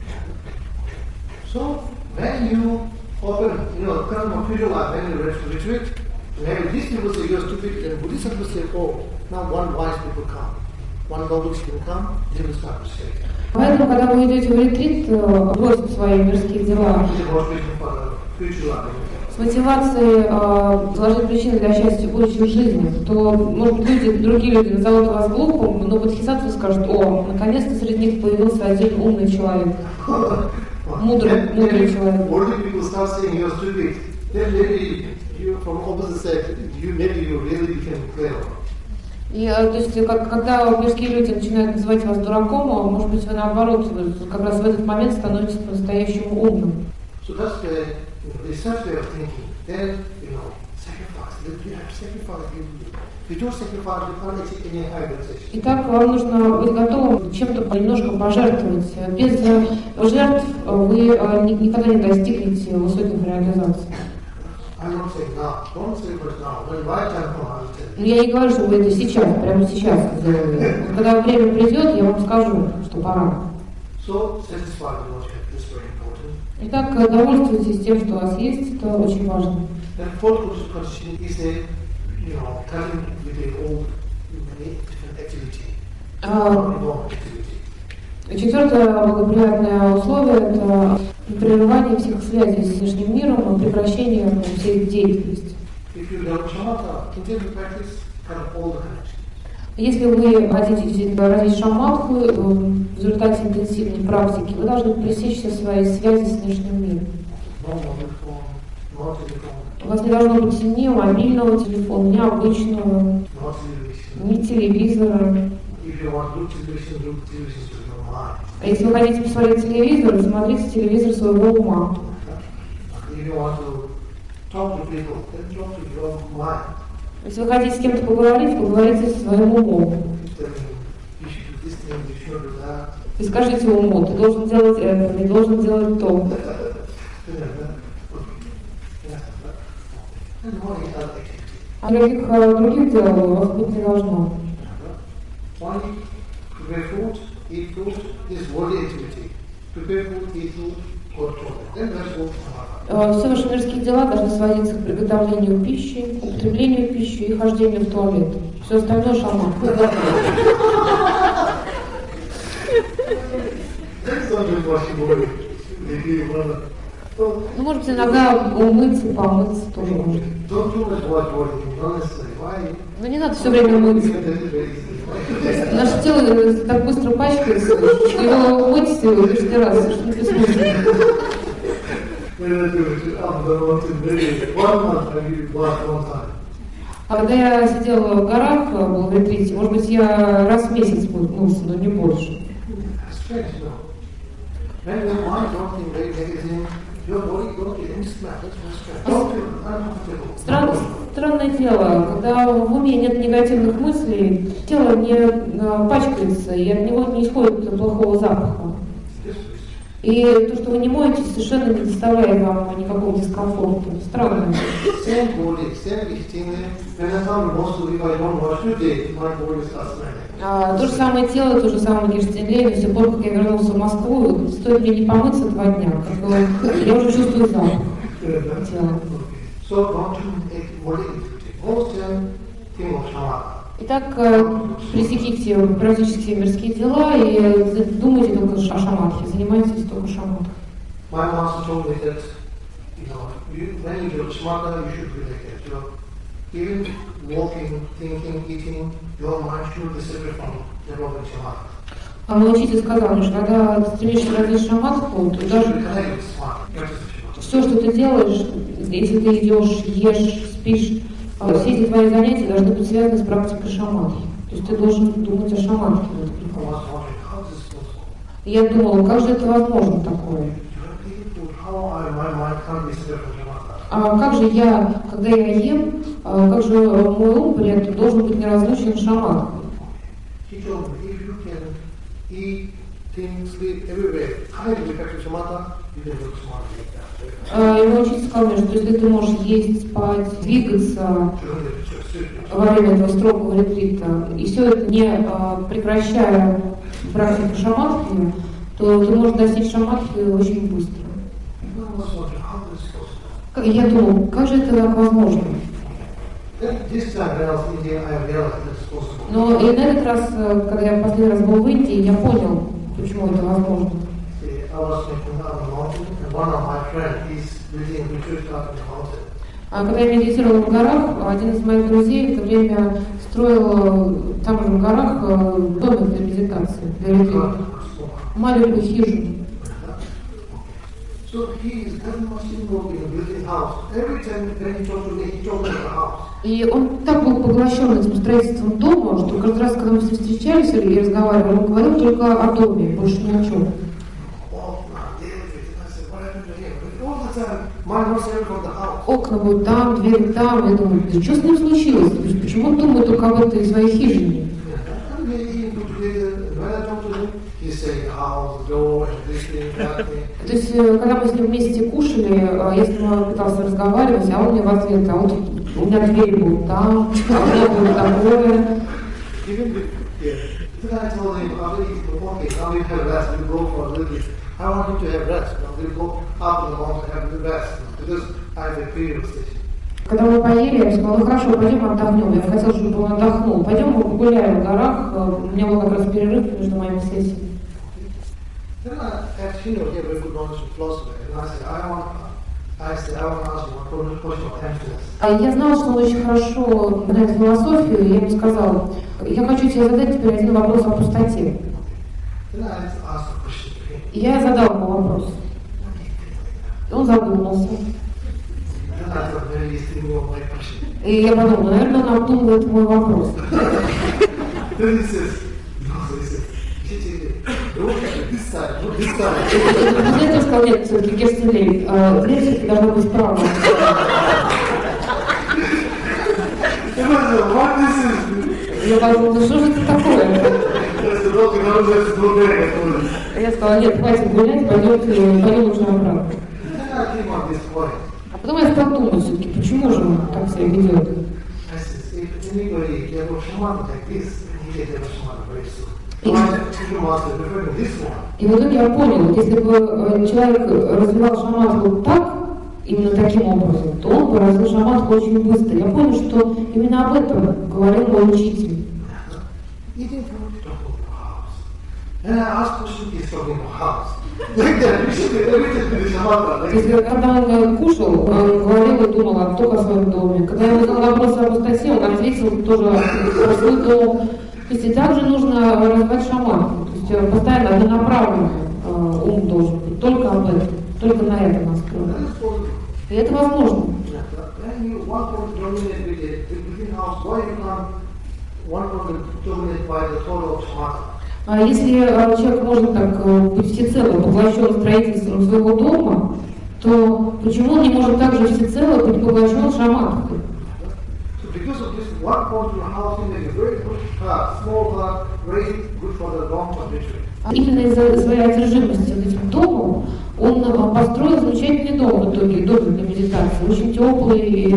So when you open, kind of visualize, when you retreat, maybe these people say you're stupid, and Bodhisattva say, oh, now one wise people come, one noble people come, they will start to say. Поэтому, когда вы идете в ретрит, бросить свои мирские дела с мотивацией заложить причины для счастья в будущей жизни, то, может быть, другие люди назовут вас глупым, но бодхисаттвы скажут: о, наконец-то среди них появился один умный человек, мудрый человек. И, то есть, когда мирские люди начинают называть вас дураком, может быть, вы наоборот, как раз в этот момент становитесь по-настоящему умным. So that's the such way of thinking. Then, sacrifice. If you don't sacrifice, you can't achieve any high realization. Итак, вам нужно быть готовым чем-то немножко пожертвовать. Без жертв вы никогда не достигнете высоких реализаций. Я не говорю, что вы это сейчас, прямо сейчас сделали. Когда время придет, я вам скажу, что пора. Итак, довольствуйтесь тем, что у вас есть, это очень важно. Четвертое благоприятное условие – это прерывание всех связей с внешним миром и прекращение всей деятельности. Если вы хотите развить шаматху, в результате интенсивной практики вы должны пресечь все свои связи с внешним миром. У вас не должно быть ни мобильного телефона, ни обычного, ни телевизора. А если вы хотите посмотреть телевизор, смотрите телевизор своего ума. Если вы хотите с кем-то поговорить, поговорите со своим умом. И скажите уму: ты должен делать это, не должен делать то. А никаких других дел у вас быть не должно. Все ваши мирские дела должны сводиться к приготовлению пищи, употреблению пищи и хождению в туалет. Все остальное шаман. Ну, может быть, иногда умыться, помыться тоже можно. Но не надо все время мыться. Наше тело так быстро пачкается, что его умыть лишний раз, что не бессмысленно. А когда я сидела в горах, был в ретрите, может быть, я раз в месяц мылся, но не больше. Странное дело, когда в уме нет негативных мыслей, тело не пачкается, и от него не исходит плохого запаха. И то, что вы не моетесь, совершенно не доставляет вам никакого дискомфорта. Странно. То же самое тело, то же самое герстенление. С тех пор, как я вернулся в Москву, стоит мне не помыться 2 дня, я уже чувствую запах тела. Итак, пресеките практически мирские дела и думайте только о шаматхе, занимайтесь только шаматхой. Мой учитель сказал, что когда ты стремишься развить шаматху, то даже все, что ты делаешь, если ты идешь, ешь, спишь, все эти твои занятия должны быть связаны с практикой шаматхи. То есть ты должен думать о шаматхе. И я думала, как же это возможно такое? А как же я, когда я ем, как же мой ум при этом должен быть неразлучен с шаматкой? He told me, if you can eat, think, sleep everywhere, highly effective shamatha, you can look smart like that. Его учитель сказал мне, что если ты можешь есть, спать, двигаться во время этого строгого ретрита, и все это не прекращая практику шаматхи, то ты можешь достичь шаматхи очень быстро. Я думал, как же это так возможно? Но и на этот раз, когда я последний раз был в Индии, я понял, почему это возможно. А когда я медитировал в горах, один из моих друзей в это время строил там же в горах домик для медитации, для людей. Маленькую хижину. И он так был поглощен этим строительством дома, что каждый раз, когда мы с ним встречались или разговаривали, он говорил только о доме, больше ни о чем. Окна будут там, двери там. Я думаю, да что с ним случилось? Почему он думает только об этой своей хижине? То есть, когда мы с ним вместе кушали, я с ним пытался разговаривать, а он мне в ответ, а вот у меня дверь будет там, а у меня будет такое. I want you to have rest. We'll go up in the mountain and have rest because I have a period station. Когда мы поели, я сказала, ну хорошо, пойдем отдохнем. Я хотела, чтобы он отдохнул. Пойдем мы погуляем в горах. У меня был как раз перерыв между моими сессиями. Then actually, he had very good knowledge of philosophy. And I said, I want to ask you one question of emptiness. Я знала, что он очень хорошо знает философию, и я ему сказала, я хочу тебе задать теперь один вопрос о пустоте. Then I asked a question. И я задал ему вопрос. И он задумался. И я подумала, наверное, он обдумывает мой вопрос. Знаете, сказал, нет, все-таки Герцелей, дверь все-таки должна быть справа. Я подумала, ну что же это такое? Я сказала, нет, хватит гулять, пойдем лучше обратно. А потом я стала думать все-таки, почему же он так себя ведет? И в итоге я понял, если бы человек развивал шаматху так, именно таким образом, то он бы развил шаматху очень быстро. Я понял, что именно об этом говорил мой учитель. And I asked question, he's talking about house. Like that, everything is shamatha. То есть, когда он кушал, он говорил и думал только о своем доме. Когда я задал вопрос о пустоте, он ответил тоже про свой дом. То есть, и также нужно развивать шаматху. То есть, постоянно однонаправленный ум должен быть. Только об этом, только на это настроен. И это возможно. А если человек может так быть всецело поглощен строительством своего дома, то почему он не может также всецело быть поглощен шаматхой? Именно из-за своей одержимости этим домом он построил замечательный дом в итоге, дом для медитации, очень теплый, и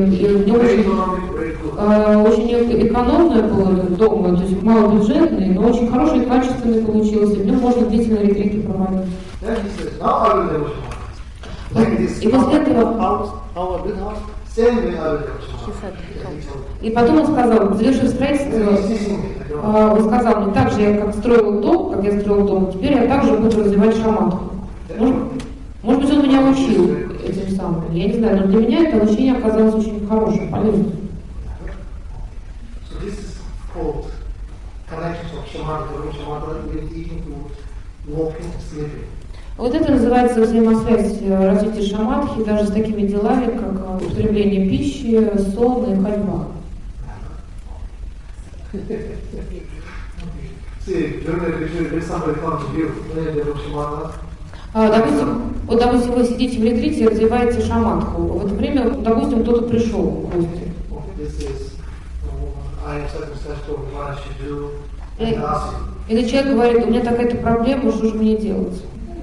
очень экономный был этот дом, то есть малобюджетный, но очень хороший и качественный получился, в нем можно длительные ретриты проводить. И после этого... И потом он сказал, завершив строительство, он сказал мне, так же я как строил дом, как я строил дом, теперь я также буду развивать шаматху. Может быть, он меня учил этим самым, я не знаю, но для меня это учение оказалось очень хорошим, полезным. Вот это называется взаимосвязь развития шаматхи даже с такими делами, как употребление пищи, сон и ходьба. Допустим, вы сидите в ретрите и развиваете шаматху. В это время, допустим, кто-то пришел в гости. Этот человек говорит, у меня такая-то проблема, что же мне делать?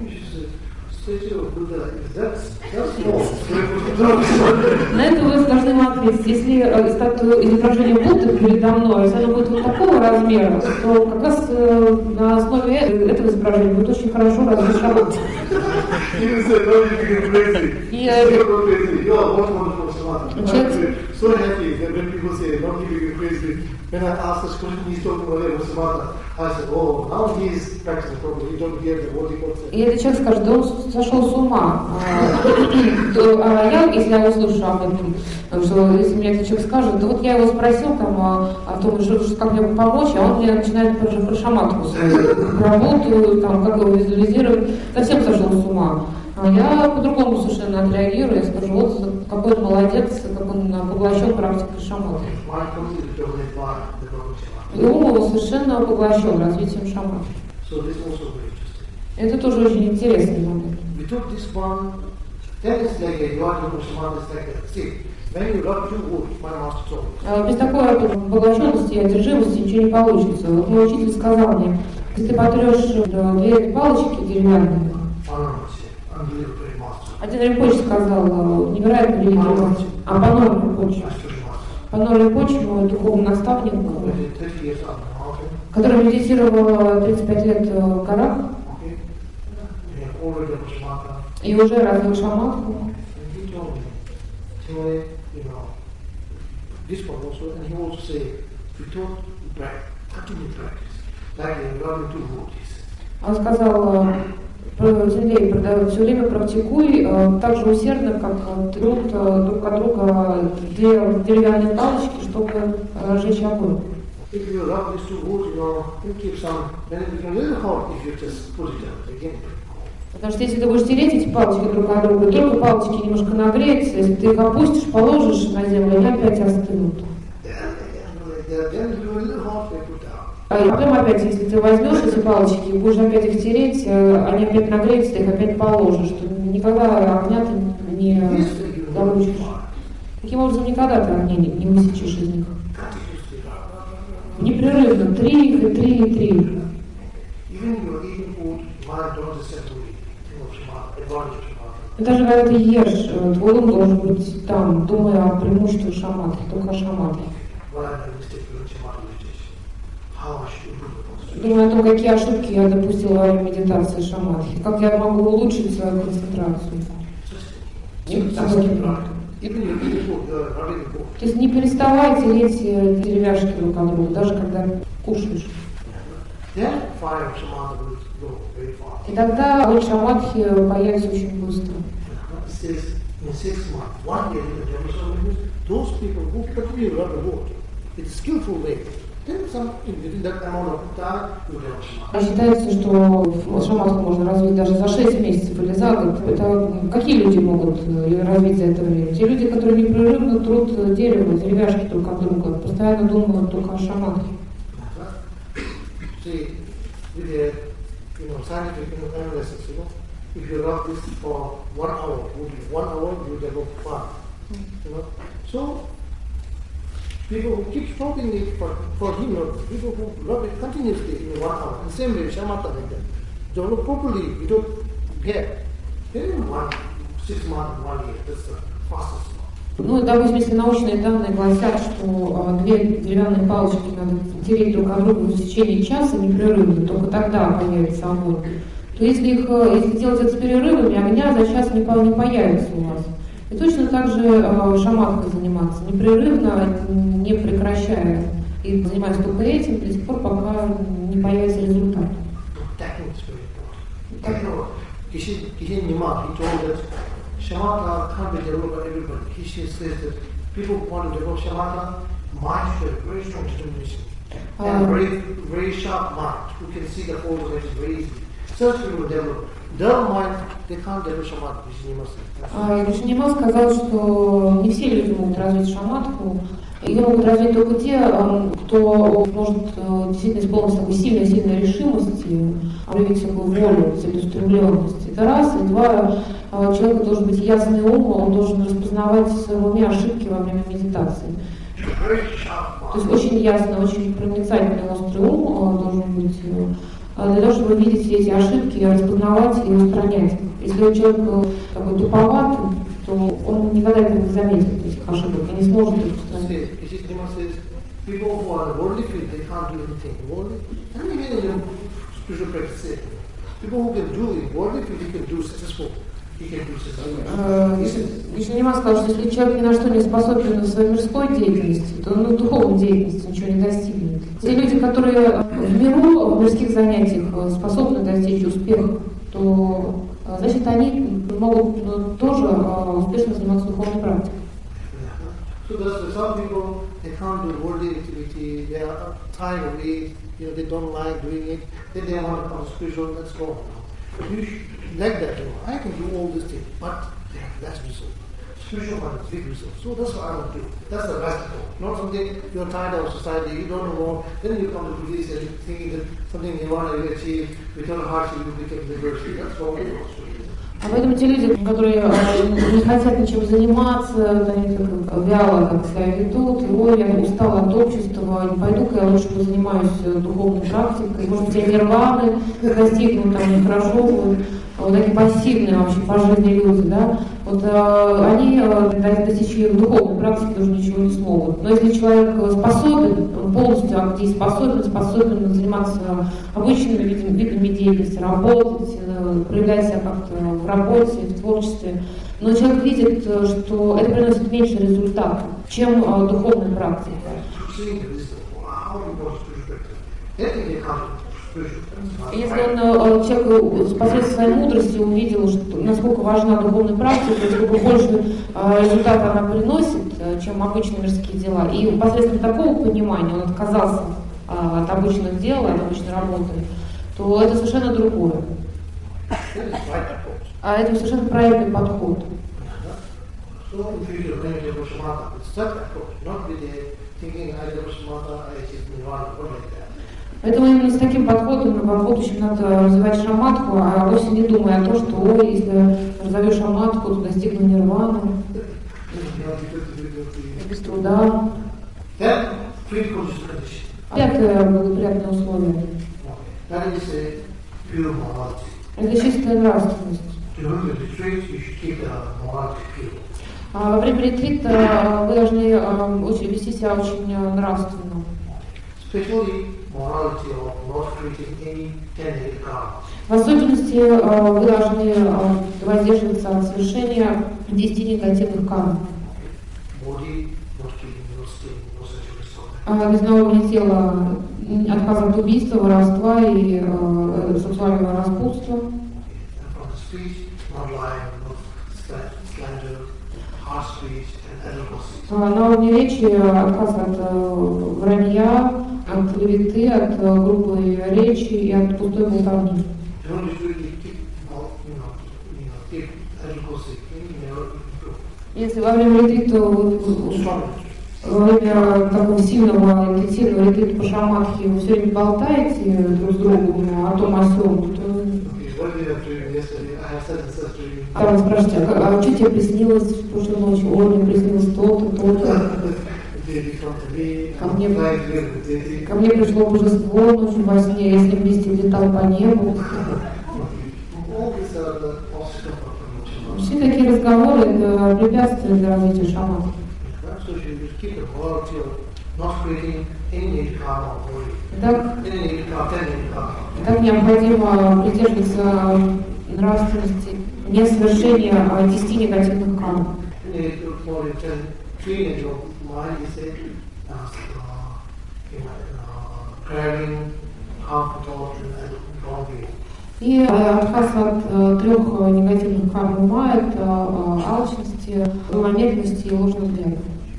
На это вы должны ему ответить. Если изображение Будды передо мной, если оно будет вот такого размера, то как раз на основе этого изображения будет очень хорошо развить шамат. When I asked this question, he's talking about Samatha. I said, oh, now he is practicing properly. You don't hear what he wants. И этот человек скажет, да он сошел с ума. Если я услышу об этом, что если мне этот человек скажет, да вот я его спросил там о том, как мне помочь, а он мне начинает про шаматку работу, там, как его визуализировать, совсем сошел с ума. Я по-другому совершенно отреагирую, я скажу, вот какой он молодец, как он поглощен практикой шамата. И ум его совершенно поглощен развитием шамата. Это тоже очень интересный момент. Без такой поглощенности и одержимости ничего не получится. Вот мой учитель сказал мне, если ты потрешь две палочки деревянные, один Ринпоче сказал, невероятно великий мастер, а Панор Ринпоче. Панор Ринпоче, мой духовный наставник, который медитировал 35 лет в горах и уже развил шаматху. Он сказал, все время практикуй так же усердно, как труд друг от друга две деревянные палочки, чтобы разжечь огонь. Потому что если ты будешь тереть эти палочки друг от друга, только палочки немножко нагреются, если ты их опустишь, положишь на землю, они опять остынут. А потом опять, если ты возьмешь эти палочки и будешь опять их тереть, они опять нагреются, ты их опять положишь. Никогда огня ты не получишь. Таким образом, никогда ты огня не высечешь из них. Непрерывно. 3 и 3 и 3. Даже когда ты ешь, твой ум должен быть там, думая о преимуществе шаматхи, только о шаматхе. Думаю о том, какие ошибки я допустила во время медитации шаматхи, как я могу улучшить свою концентрацию. То есть не переставай тереть деревяшки друг от друга, даже когда кушаешь. И тогда огонь шаматхи появится очень быстро. Считается, что шаматху можно развить даже за 6 месяцев или за год. Это какие люди могут ее развить за это время? Те люди, которые непрерывно трут дерево, деревяшки друг от друга, постоянно думают только о шаматхе. If you rub this for 1 hour, you develop fast. So people who keep stroking it for him, people who rub it continuously in 1 hour. The same way, shamatha like that. Develop properly, you don't get. Then 6 months, 1 year, that's the fastest. Ну, допустим, если научные данные гласят, что две деревянные палочки надо тереть друг от друга в течение часа непрерывно, только тогда появится огонь, то если делать это с перерывами, огня за час не появится у вас. И точно так же шаматхой заниматься, непрерывно, не прекращая. И занимаясь только этим до тех пор, пока не появится результат. Shamatha can't be developed by everybody. He says that people who want to develop shamatha, mind should have very strong determination. And very sharp mind, who can see the whole of it very easily. Such people develop. Dull mind, they can't develop shamatha. Ришинема сказал, что не все люди могут развить шаматху. Ее могут развить только те, кто может действительно исполнить такой сильной решимости, проявить такую волю, целеустремленность. Это раз. И два, человек должен быть ясный ум, он должен распознавать в своем уме ошибки во время медитации. То есть очень ясно, очень проницательный острый ум должен быть, для того, чтобы видеть все эти ошибки, распознавать и устранять. Если человек такой туповат, то он никогда этого не заметит, этих ошибок, и не сможет их устранить. People who are in the worldly field, they can't do anything. Worldly, and even in spiritual practice, people who can do in worldly field, he can do successful. Еще Нима сказал, что если человек ни на что не способен в своей мирской деятельности, то он в духовной деятельности ничего не достигнет. Те люди, которые в миру, в мирских занятиях способны достичь успеха, то значит они могут тоже успешно заниматься духовной практикой. So that's some people, they can't do worldly activity, they are tired of it, they don't like doing it, then they want to come spiritual, let's go. You like that, I can do all these things, but they have less result. Spiritual one is big result. So that's what I want to do. That's the best goal. Not something you're tired of society, you don't know more, then you come to Buddhist and thinking that something you want to achieve, without hardship you become liberty. That's all it was. А поэтому те люди, которые не хотят ничем заниматься, они как вяло как себя ведут, ой, я устала от общества, не пойду-ка я лучше позанимаюсь духовной практикой, может быть, я нирваны достигну, там нехорошо будет. Вот такие пассивные вообще по жизни люди, да, вот они достичь духовной практики тоже ничего не смогут. Но если человек способен, полностью способен заниматься обычными видами деятельности, работать, проявлять себя как-то в работе, в творчестве, но человек видит, что это приносит меньше результата, чем духовная практика. Если он, человек посредством своей мудрости увидел, что, насколько важна духовная практика, насколько больше результата она приносит, чем обычные мирские дела, и посредством такого понимания он отказался от обычных дел, от обычной работы, то это совершенно другое. А это совершенно правильный подход. Поэтому именно с таким подходом в будущем надо развивать шаматху, а вовсе не думая о том, что ой, если разовью шаматху, то достигну нирваны, без труда. Пятое благоприятное условие. Это чистая нравственность. Во время ретрита вы должны вести себя очень нравственно. В особенности вы должны воздерживаться от совершения 10 негативных карм. Безновление тела, отказ от убийства, воровства и сексуального распутства. На уровне речи отказ от вранья, от клеветы, от грубой речи и от пустой болтовни. Если во время ретрита, во время такого сильного, интенсивного ретрита по шаматхе вы все время болтаете друг с другом о том, о сём, то там вы спрашиваете, а что тебе приснилось в прошлой ночи? Ой, мне приснилось то-то, то-то. Ко мне пришло божество ночью во сне, я с ним вместе летал по небу. Все такие разговоры — это препятствия для развития шамана. Так необходимо придерживаться нравственности, несовершения 10 негативных карм. И отказ от 3 негативных карм ума — это алчности, злонамеренности и ложных взглядов.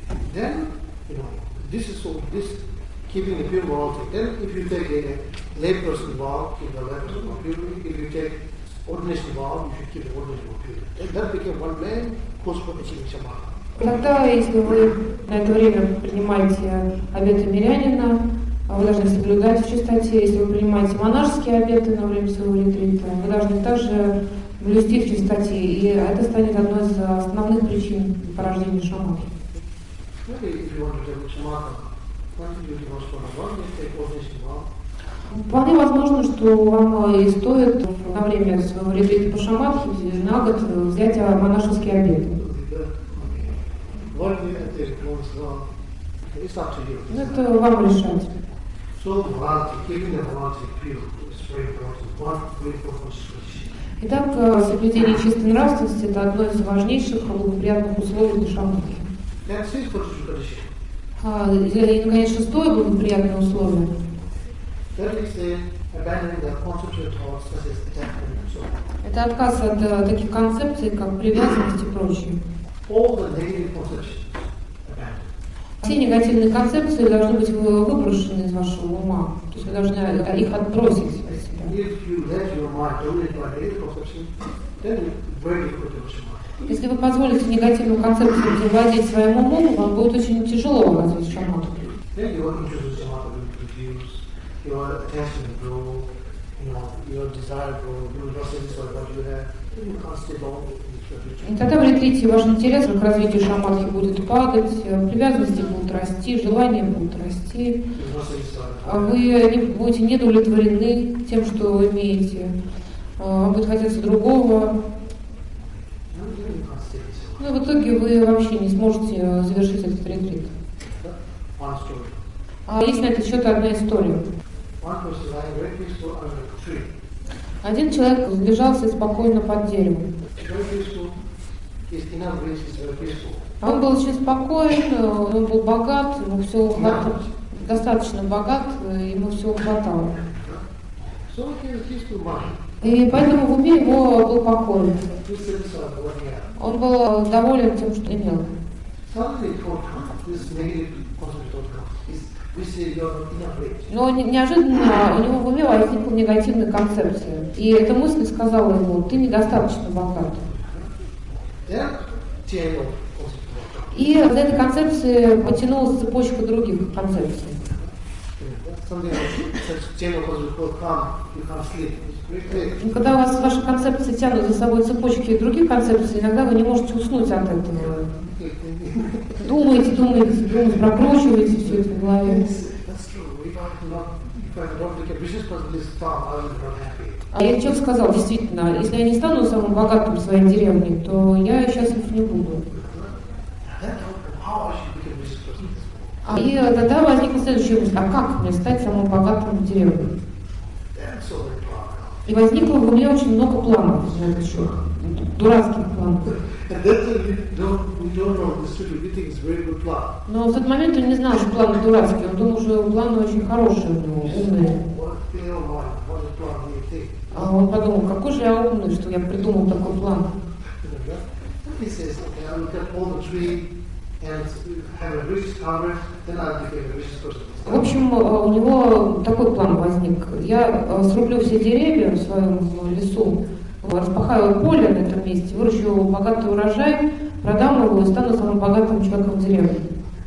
Keeping the pure morality. Then if you take a lay person vow, keep the lay person vow purely. If you take ordination vow, you should keep the ordination vow purely. And that became one man who's for achieving samadhi. Тогда, если вы на это время принимаете обеты мирянина, вы должны соблюдать в чистоте. Если вы принимаете монашеские обеты на время своего ретрита, вы должны также блюсти в чистоте. И это станет одной из основных причин порождения шаматхи. Вполне возможно, что вам и стоит на время своего ретрита по шаматхи на год взять монашеские обеты. Это вам решать. Итак, соблюдение чистой нравственности – это одно из важнейших благоприятных условий для шаматхи. И, наконец, шестое благоприятное условие – это отказ от таких концепций, как привязанность и прочее. Все негативные концепции должны быть выброшены из вашего ума. То есть вы должны их отбросить от себя. Если вы позволите негативным концепциям завладеть своим умом, вам будет очень тяжело развить шаматху. И тогда в ретрите ваш интерес к развитию шаматхи будет падать, привязанности будут расти, желания будут расти, вы будете недовлетворены тем, что вы имеете, вам будет хотеться другого. Ну и в итоге вы вообще не сможете завершить этот ретрит. А есть на этот счет одна история. Один человек сбежался спокойно под деревом. Он был очень спокоен, он был богат, ему все хватало, достаточно богат, ему всего хватало. И поэтому в уме его был покой. Он был доволен тем, что имел. Но неожиданно у него в уме возникла негативная концепция. И эта мысль сказала ему: ты недостаточно богат. И за этой концепцией потянулась цепочка других концепций. И когда у вас ваши концепции тянут за собой цепочки других концепций, иногда вы не можете уснуть от этого. Думаете, прокручиваете все это в голове. А я человек сказал, действительно, если я не стану самым богатым в своей деревне, то я счастлив не буду. И тогда возникла следующая мысль: а как мне стать самым богатым в деревне? И возникло в уме очень много планов на этот счет, дурацких планов. Но в тот момент он не знал, что планы дурацкие, он думал, что планы очень хорошие у него, умные. А он подумал: какой же я умный, что я придумал такой план. В общем, у него такой план возник: я срублю все деревья в своем лесу, распахаю поле на этом месте, выращу богатый урожай, продам его и стану самым богатым человеком в деревне.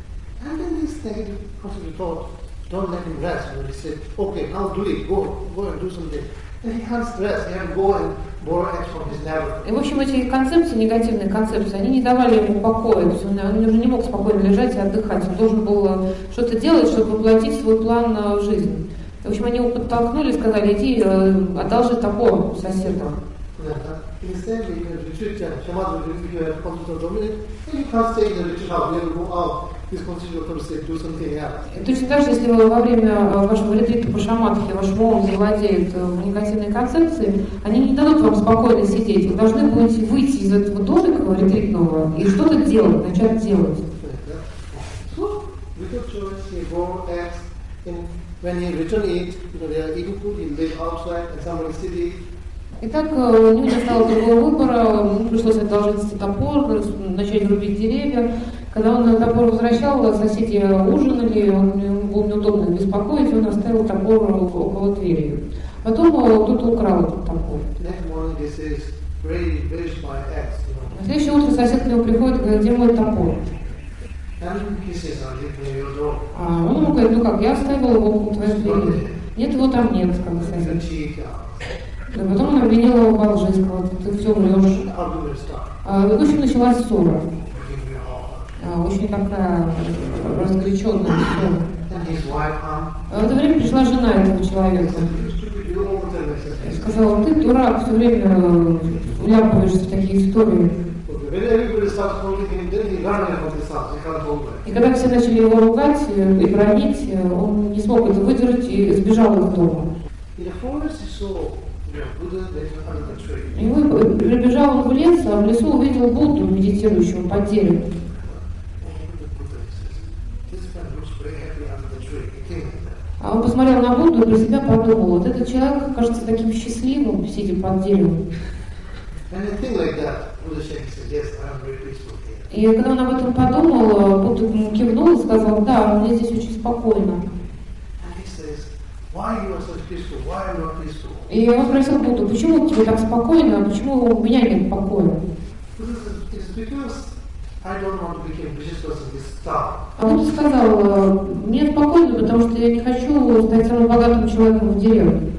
И, в общем, эти концепции, негативные концепции, они не давали ему покоя. То есть он уже не мог спокойно лежать и отдыхать. Он должен был что-то делать, чтобы воплотить свой план в жизнь. В общем, они его подтолкнули и сказали: иди, одолжи топор соседа. Точно так же, если вы во время вашего ретрита по шаматхе вашим умом завладеют негативные концепции, они не дадут вам спокойно сидеть. Вы должны будете выйти из этого домика ретритного и что-то делать, начать делать. Итак, у него не стало другого выбора, ему пришлось одолжить топор, начать рубить деревья. Когда он топор возвращал, соседи ужинали, ему было неудобно беспокоить, он оставил топор около двери. Потом кто-то украл этот топор. raised my axe, you know. На следующее утро сосед к нему приходит и говорит: где мой топор? And he says, I live near your door. А он ему говорит: ну как, я оставил его около твоей двери. Нет, его там нет, сказал сосед. Да потом он обвинил его во лжи, сказал: ты все врешь. В общем, началась ссора. Очень такая разгоряченная ссора. В это время пришла жена этого человека. Сказала: ты дурак, все время вляпываешься в такие истории. И когда все начали его ругать и бронить, он не смог это выдержать и сбежал из дома. И прибежал он в лес, а в лесу увидел Будду, медитирующего под деревом. А он посмотрел на Будду и про себя подумал: вот этот человек кажется таким счастливым, сидя под деревом. И когда он об этом подумал, Будда кивнул и сказал: да, мне здесь очень спокойно. И он спросил Будду: почему тебе так спокойно, а почему у меня нет покоя? А Будда сказал: мне спокойно, потому что я не хочу стать самым богатым человеком в деревне.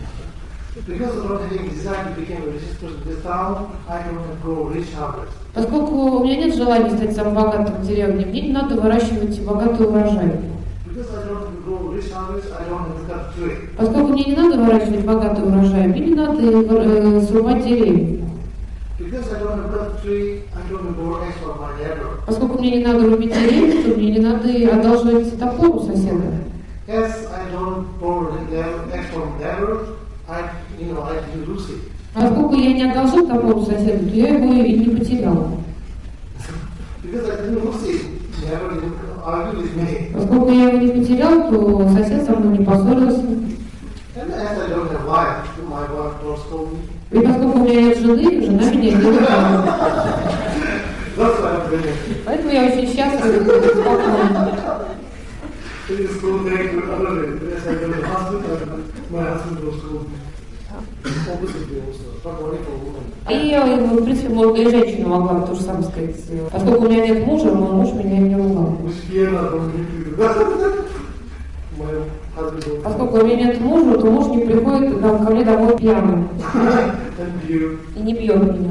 Поскольку у меня нет желания стать самым богатым в деревне, мне не надо выращивать богатый урожай. Поскольку мне не надо выращивать богатый урожай, мне не надо срубать деревья. Поскольку мне не надо рубить деревья, то мне не надо одалживать топор у соседа. А поскольку я не одолжил топор у соседа, то я его и не потерял. Поскольку я его не потерял, то сосед со мной не поссорился. И поскольку у меня нет жены, жена меня не ругает. Поэтому я очень счастлива и спокойна. И, в принципе, может, и женщина могла бы то же самое сказать. Поскольку у меня нет мужа, мой муж меня не ругал. Поскольку у меня нет мужа, то муж не приходит ко мне домой пьяным. И не бьет меня.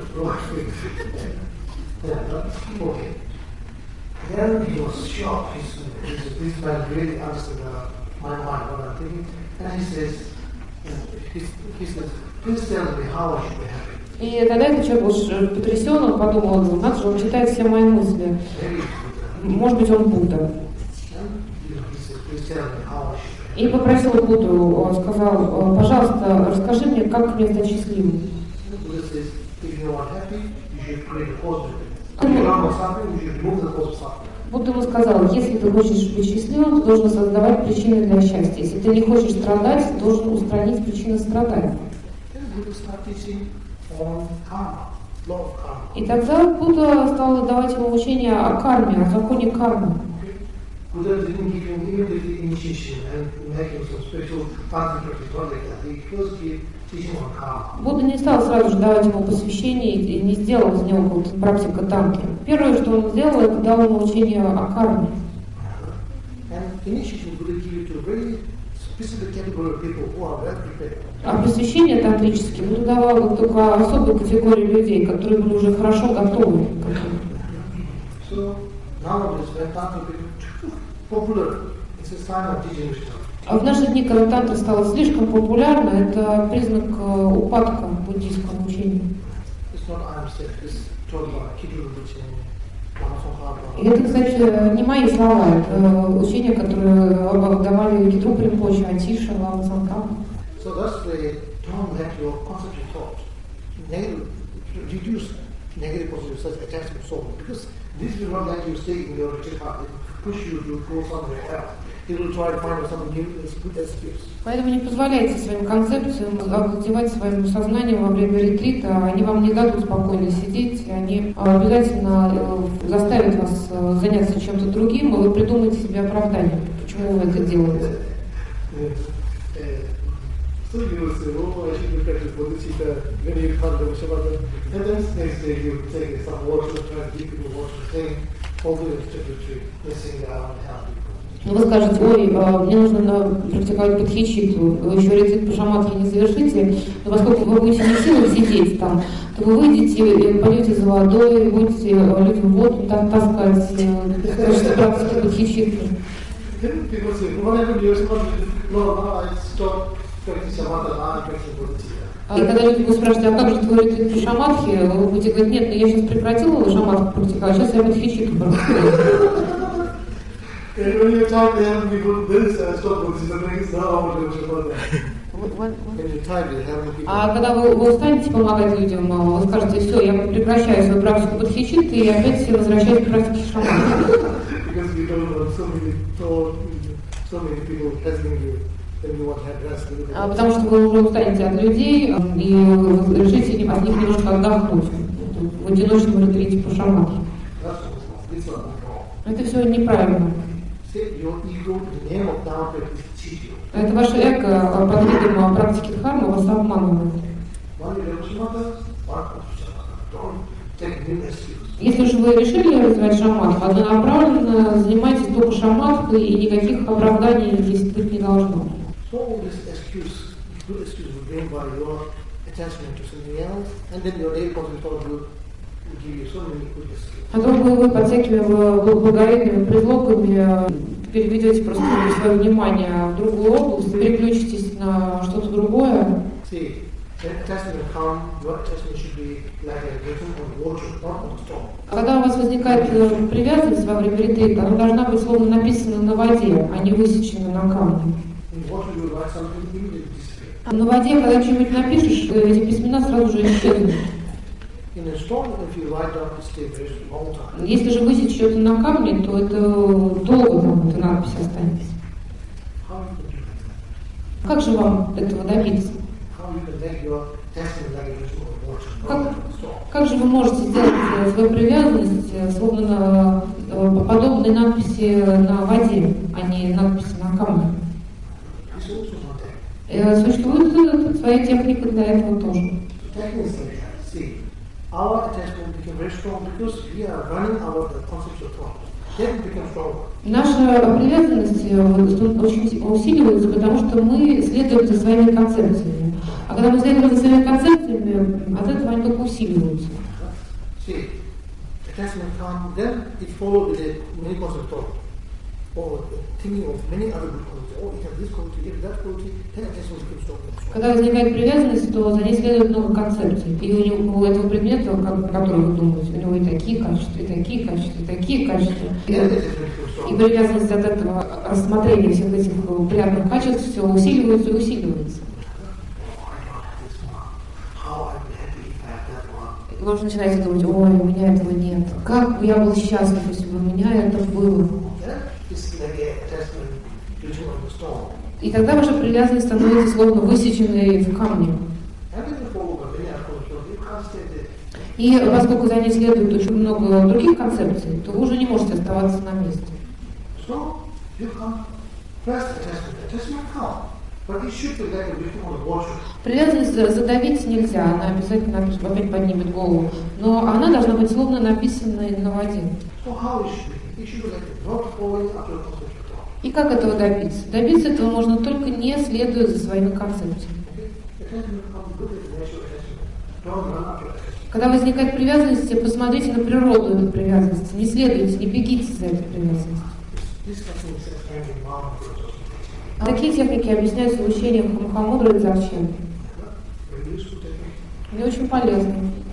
Then he was shocked. This man really understood my mind, what I'm thinking. And he says, please tell me how I should be happy. И тогда этот человек был потрясен, он подумал: надо же, он читает все мои мысли. Может быть, он Будда. И попросил Будду, он сказал: пожалуйста, расскажи мне, как мне стать счастливым. Будда ему сказал: если ты хочешь быть счастливым, ты должен создавать причины для счастья. Если ты не хочешь страдать, ты должен устранить причины страдания. И тогда Будда стал давать ему учение о карме, о законе кармы. Будда не стал сразу же давать ему посвящение и не сделал из него практика тантры. Первое, что он сделал, это дал ему учение о карме. А посвящение тантрические Будда давал только особой категории людей, которые были уже хорошо готовы к этому. А в наши дни, когда тантра стала слишком популярна, это признак упадка буддийского учения. И это, кстати, не мои слова, это учения, которые давали Гидрупа Ринпоче, Атиша, Лама Цангхапа. Negative positive such attachment so because this will not let you stay in your heart. It will push you to go somewhere else. It will try to find something new as good excuse. Поэтому не позволяйте своим концепциям овладевать своим сознанием во время ретрита. Они вам не дадут спокойно сидеть, они обязательно заставят вас заняться чем-то другим, и вы придумаете себе оправдание, почему вы это делаете. So you will say, oh, I should look at this bodhicitta, when you come to Shabbat, and then next day you take some water, try to give people water, saying, all the tributary, missing out and help people. Вы скажете, ой, мне нужно практиковать бодхичитту, вы еще рецепт по шаматхе не завершите, но поскольку вы будете не в силах сидеть там, то вы выйдете, пойдете за водой, будете людям воду таскать, что практики бодхичитты. People say, whatever years, no, I stopped practicing shamatha, now I'm practicing bodhicitta. И когда люди будут спрашивать, а как же твой рецепт по шаматхе, вы будете говорить, нет, я сейчас прекратила шаматху практиковать, сейчас я бодхичитту практикую. And when you're tired, they have people this and stop bodhicitta practice, now I want to do shamatha. When you're tired, they have people. А когда вы устанете помогать людям, вы скажете, все, я прекращаю свою практику бодхичитты и опять возвращаюсь к практике шаматхи. Because you don't have so many people helping you, then you want to have rest. Потому что вы уже устанете от людей и решите от них немножко отдохнуть в одиночном ретрите по шаматхе. Это все неправильно. Это ваше эго под видом практики дхармы вас обманывает. Если же вы решили развивать шаматху, однонаправленно занимайтесь только шаматхой, и никаких оправданий здесь быть не должно. А то вы под всякими благовидными предлогами переведете просто свое внимание в другую область, переключитесь на что-то другое. Когда у вас возникает привязанность во время ретрита, она должна быть словно написана на воде, а не высечена на камне. А на воде, когда что-нибудь напишешь, эти письмена сразу же исчезнут. Если же высечь что-то на камне, то это долго там эта надпись останется. Как же вам этого добиться? Как же вы можете сделать свою привязанность словно подобной надписи на воде, а не надписи на камне? Существует своя техника для этого тоже. Наша привязанность очень усиливается, потому что мы следуем за своими концепциями. А когда мы следуем за своими концепциями, от этого они только усиливаются. Когда возникает привязанность, то за ней следует много концепций. И у этого предмета, который вы думаете, у него и такие качества, и такие качества, и такие качества. И привязанность от этого рассмотрения всех этих приятных качеств все усиливается и усиливается. И вы уже начинаете думать, ой, у меня этого нет. Как бы я был счастлив, если бы у меня это было. И тогда ваша привязанность становится словно высеченной в камне. И поскольку за ней следует очень много других концепций, то вы уже не можете оставаться на месте. Привязанность задавить нельзя, она обязательно опять поднимет голову, но она должна быть словно написанной на воде. И как этого добиться? Добиться этого можно только не следуя за своими концепциями. Когда возникает привязанность, посмотрите на природу этой привязанности. Не следуйте, не бегите за этой привязанностью. Такие техники объясняются в учениях Махамудры и Дзogchen. Они очень полезны.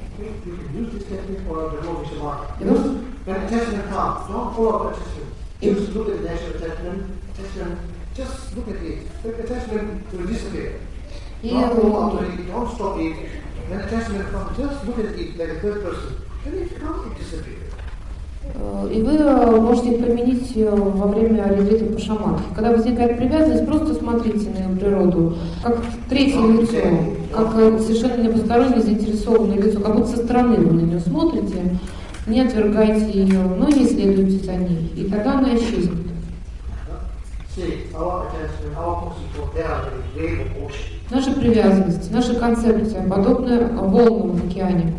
Just look at the natural attachment, just look at it. The attachment will disappear. Don't go after it, don't stop it. When attachment comes, just look at it like a third person. When it comes, it disappears. И вы можете их применить во время ретрита по шаматхе. Когда возникает привязанность, просто смотрите на ее природу, как третье лицо, как совершенно непостороннее заинтересованное лицо, как будто со стороны вы на нее смотрите. Не отвергайте ее, но не следуйте за ней, и тогда она исчезнет. Наша привязанность, наша концепция подобна волнам в океане.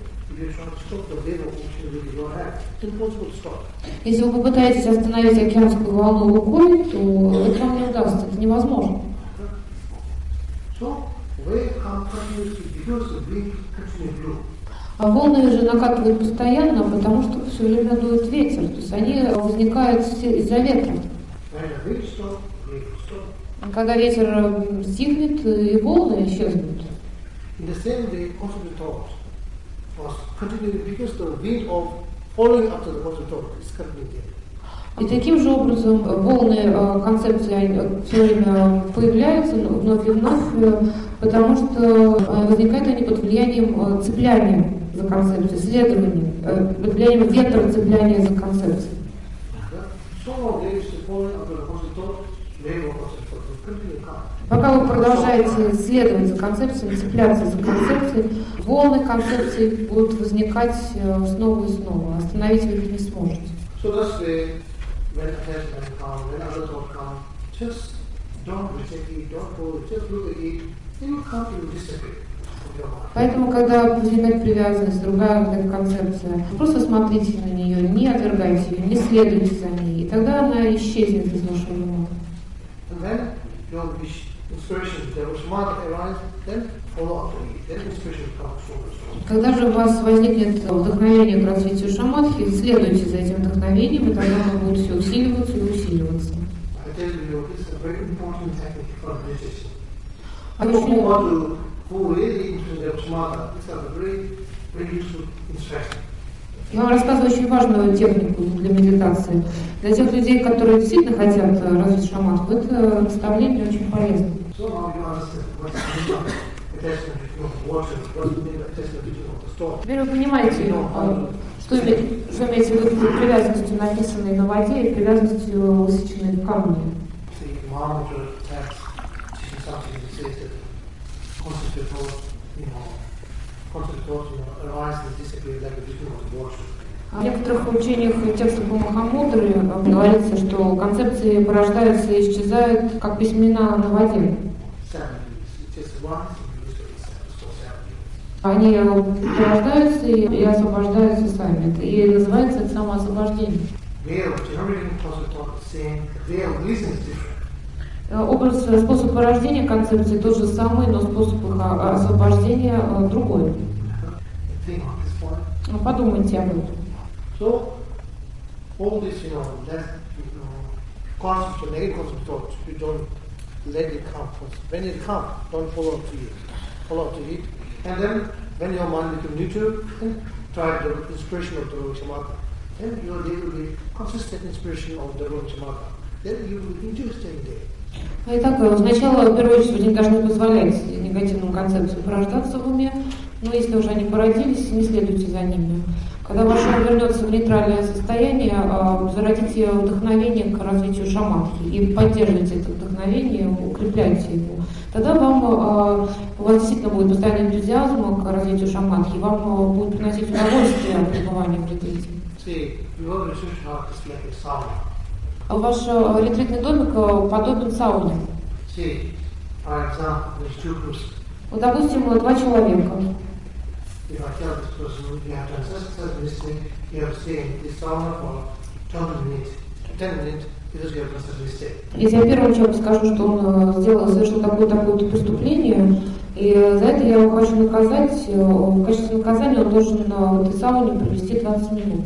Если вы попытаетесь остановить океанскую волну рукой, то это вам не удастся, это невозможно. А волны же накатывают постоянно, потому что все время дует ветер. То есть они возникают из-за ветра. Когда ветер стихнет, и волны исчезнут. И таким же образом волны концепции все время появляются вновь и вновь, потому что возникают они под влиянием цепляния за концепцию, следования, под влиянием ветра цепляния за концепцию. Пока вы продолжаете следовать за концепцией, цепляться за концепцией, волны концепций будут возникать снова и снова. Остановить вы их не сможете. Поэтому, когда возникает привязанность, другая какая-то концепция, просто смотрите на нее, не отвергайте ее, не следуйте за ней, и тогда она исчезнет из вашего ума. Когда же у вас возникнет вдохновение к развитию шамадхи, следуйте за этим вдохновением, и тогда оно будет все усиливаться и усиливаться. Я вам рассказываю очень важную технику для медитации. Для тех людей, которые действительно хотят развить шамадху, это наставление очень полезно. Теперь вы понимаете, что имеется в виду привязанностью, написанной на воде, и привязанностью, высеченной в камне. В некоторых учениях текстов Махамудры говорится, что концепции порождаются и исчезают, как письмена на воде. Они порождаются и освобождаются сами. И называется это самоосвобождение. Способ порождения концепции тот же самый, но способ их освобождения другой. Подумайте об этом. And then, when your mind becomes neutral, try the inspiration of Dharma Samatha. Then there will be consistent inspiration of Dharma Samatha. Then you will enjoy staying there. Итак, сначала, в первую очередь, вы не должны позволять негативным концепциям порождаться в уме, но если уже они породились, не следуйте за ними. Когда ваш ум вернется в нейтральное состояние, зародите вдохновение к развитию шамадхи и поддерживайте это вдохновение, укрепляйте его. Тогда у вас действительно будет постоянный энтузиазм к развитию шамадхи, вам будет приносить удовольствие от пребывания в ретрите. Ваш ретритный домик подобен сауне. Вот, допустим, два человека. Если я первому человеку скажу, что он совершил такое-то преступление, и за это я его хочу наказать, в качестве наказания он должен в этой сауне провести 20 минут.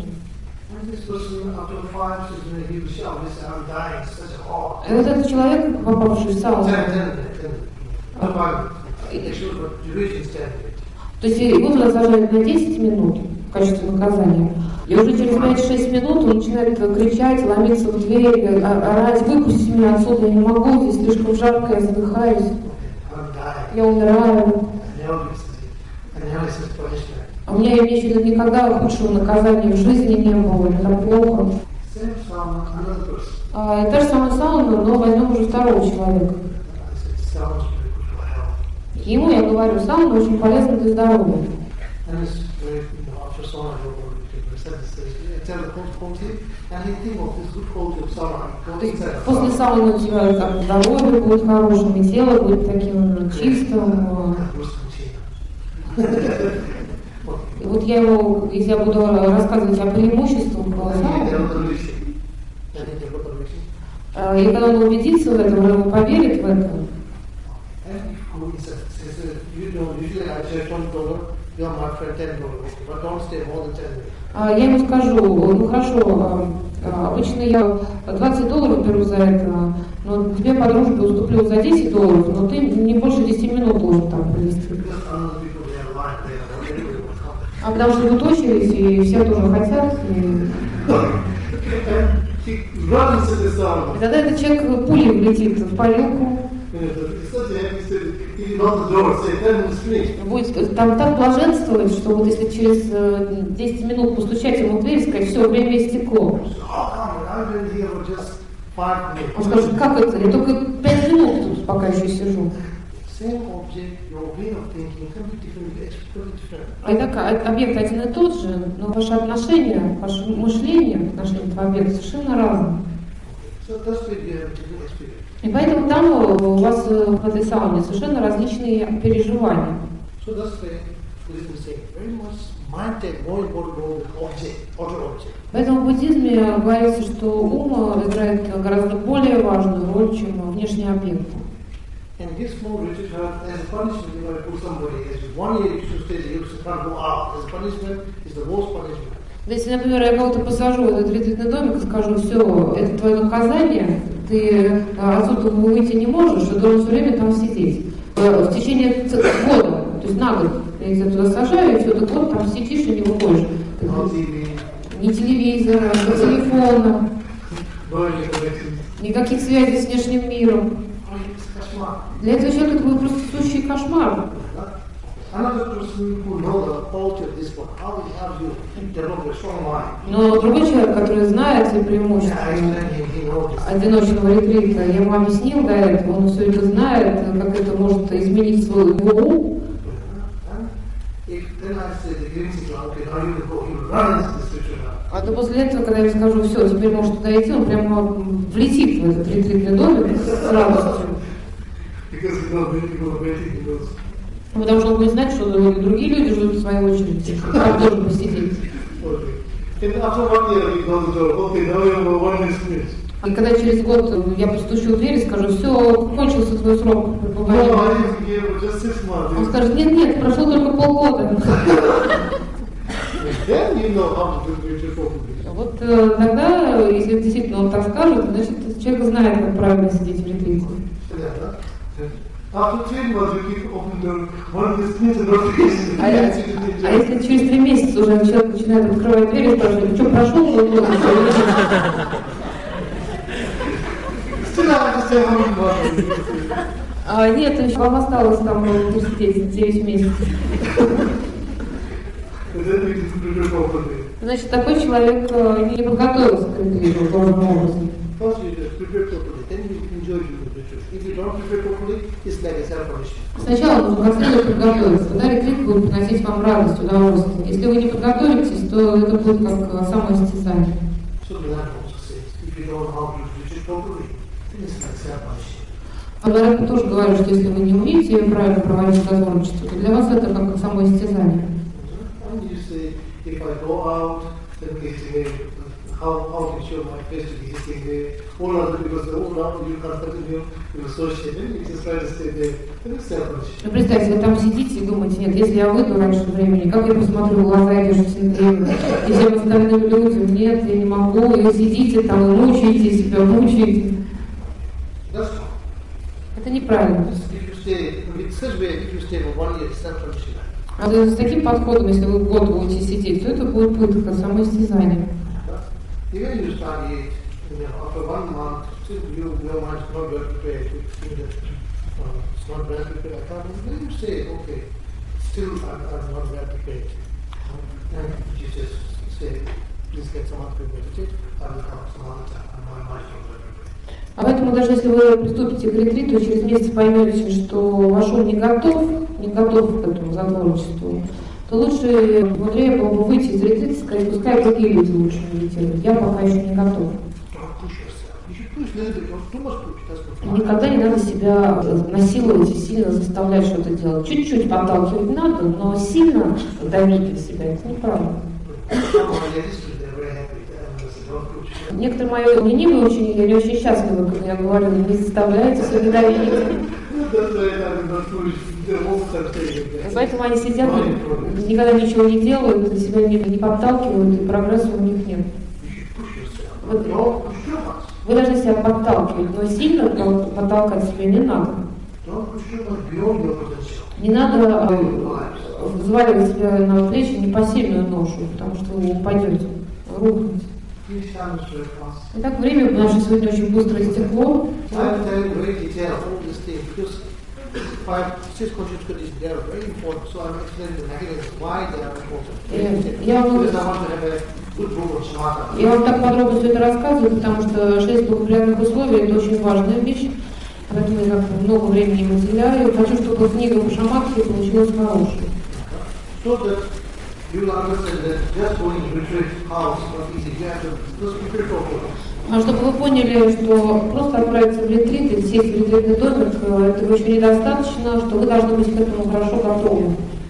И вот этот человек, попавший в сауну, то есть его туда сажают на 10 минут в качестве наказания. И уже через 5-6 минут он начинает кричать, ломиться в дверь, орать: выпустите меня отсюда, я не могу, здесь слишком жарко, я задыхаюсь, я умираю. А у меня еще никогда худшего наказания в жизни не было, это плохо. Та же самая сауна, но возьмем уже второго человека. Ему я говорю, сауна очень полезна для здоровья. tell the quality, and he think of this good quality of sauna. То есть после сауны у тебя как здоровье будет хорошим, и тело будет таким чистым. И вот я его, если я буду рассказывать о преимуществах сауны, и когда он убедится в этом, он поверит в это. Я ему скажу, ну хорошо, обычно я $20 беру за это, но тебе по дружбе уступлю за $10, но ты не больше 10 минут должен там провести. А потому что тут очередь, и все тоже хотят. И тогда этот человек пулей влетит в парилку. Будет там так блаженствовать, что вот если через 10 минут постучать ему в дверь и сказать, все, время истекло. Он скажет, как это? Я только 5 минут тут пока еще сижу. Итак, объект один и тот же, но ваше отношение, ваше мышление в отношении этого объекта совершенно разное. И поэтому там у вас в этой сауне совершенно различные переживания. Поэтому в буддизме говорится, что ум играет гораздо более важную роль, чем внешние объекты. Если, например, я кого-то посажу в этот ретритный домик и скажу, все, это твое наказание, ты отсюда выйти не можешь, ты должен все время там сидеть. В течение года, то есть на год, я тебя туда сажаю, и все, ты год там сидишь и не выходишь. Ни телевизора, ни телефона, никаких связей с внешним миром. Для этого человека это будет просто сущий кошмар. Но другой человек, который знает все преимущества одиночного ретрита, я ему объяснил до этого, он все это знает, как это может изменить свой ум. А то после этого, когда я ему скажу, все, теперь можешь туда идти, он прямо влетит в этот ретритный домик с радостью. Потому что он будет знать, что другие люди ждут в своей очереди, как должен посидеть. И когда через год я постучу в дверь и скажу, все, кончился твой срок пребывания. Он скажет, нет, прошло только полгода. Вот тогда, если действительно он так скажет, значит человек знает, как правильно сидеть в ретрите. А если через 3 месяца уже человек начинает открывать дверь и спрашивает, что прошел полгода? Нет, еще вам осталось там в университете 9 месяцев. Значит, такой человек не подготовился к ретриту должным образом. Сначала нужно как следует подготовиться, тогда ретрит будет приносить вам радость, удовольствие. Если вы не подготовитесь, то это будет как самоистязание. Я тоже говорю, что если вы не умеете правильно проводить затворничество, то для вас это как самоистязание. How can show my face to be sitting there? All other people say, oh, now you can't continue, you're so shaken, you just try to stay there. And it's selfish. Ну, представьте, вы там сидите и думаете, нет, если я выйду раньше времени, как я посмотрю в глаза и вижу Синдрию, и всем остальным людям, нет, я не могу, и вы сидите там и мучаете себя, мучаете. Это неправильно. А с таким подходом, если вы год будете сидеть, то это будет пытка, самоистязание. Even you start it, after 1 month, still your mind is not well prepared. It's not well prepared. I thought, then you say, okay, still I'm not well prepared. And you just say, please get someone to meditate. I will come some other time. My mind is not well prepared. А поэтому даже если вы приступите к ретриту, через месяц поймете, что ваш ум не готов к этому затворничеству, то лучше, мудрее было бы выйти из ретрита и сказать, пускай другие люди лучше медитируют. Я пока еще не готов. Никогда не надо себя насиловать и сильно заставлять что-то делать. Чуть-чуть подталкивать надо, но сильно давить на себя, это неправда. Некоторые мои ленивые ученики, они очень счастливы, когда я говорю, не заставляйте себя не давить. Поэтому они сидят, никогда ничего не делают, себя не подталкивают, и прогресса у них нет. Вы должны себя подталкивать, но сильно подталкивать себя не надо. Не надо взваливать себя на плечи непосильную ношу, потому что вы упадете, рухнете. Итак, время наше сегодня очень быстро истекло. Я вам так подробно все это рассказываю, потому что 6 благоприятных условий – это очень важная вещь, поэтому я много времени им уделяю. Хочу, чтобы книга по Шамадхи получилась хорошей. А чтобы вы поняли, что просто отправиться в ретрит и сесть в ретритный домик, этого еще недостаточно, что вы должны быть к этому хорошо готовы.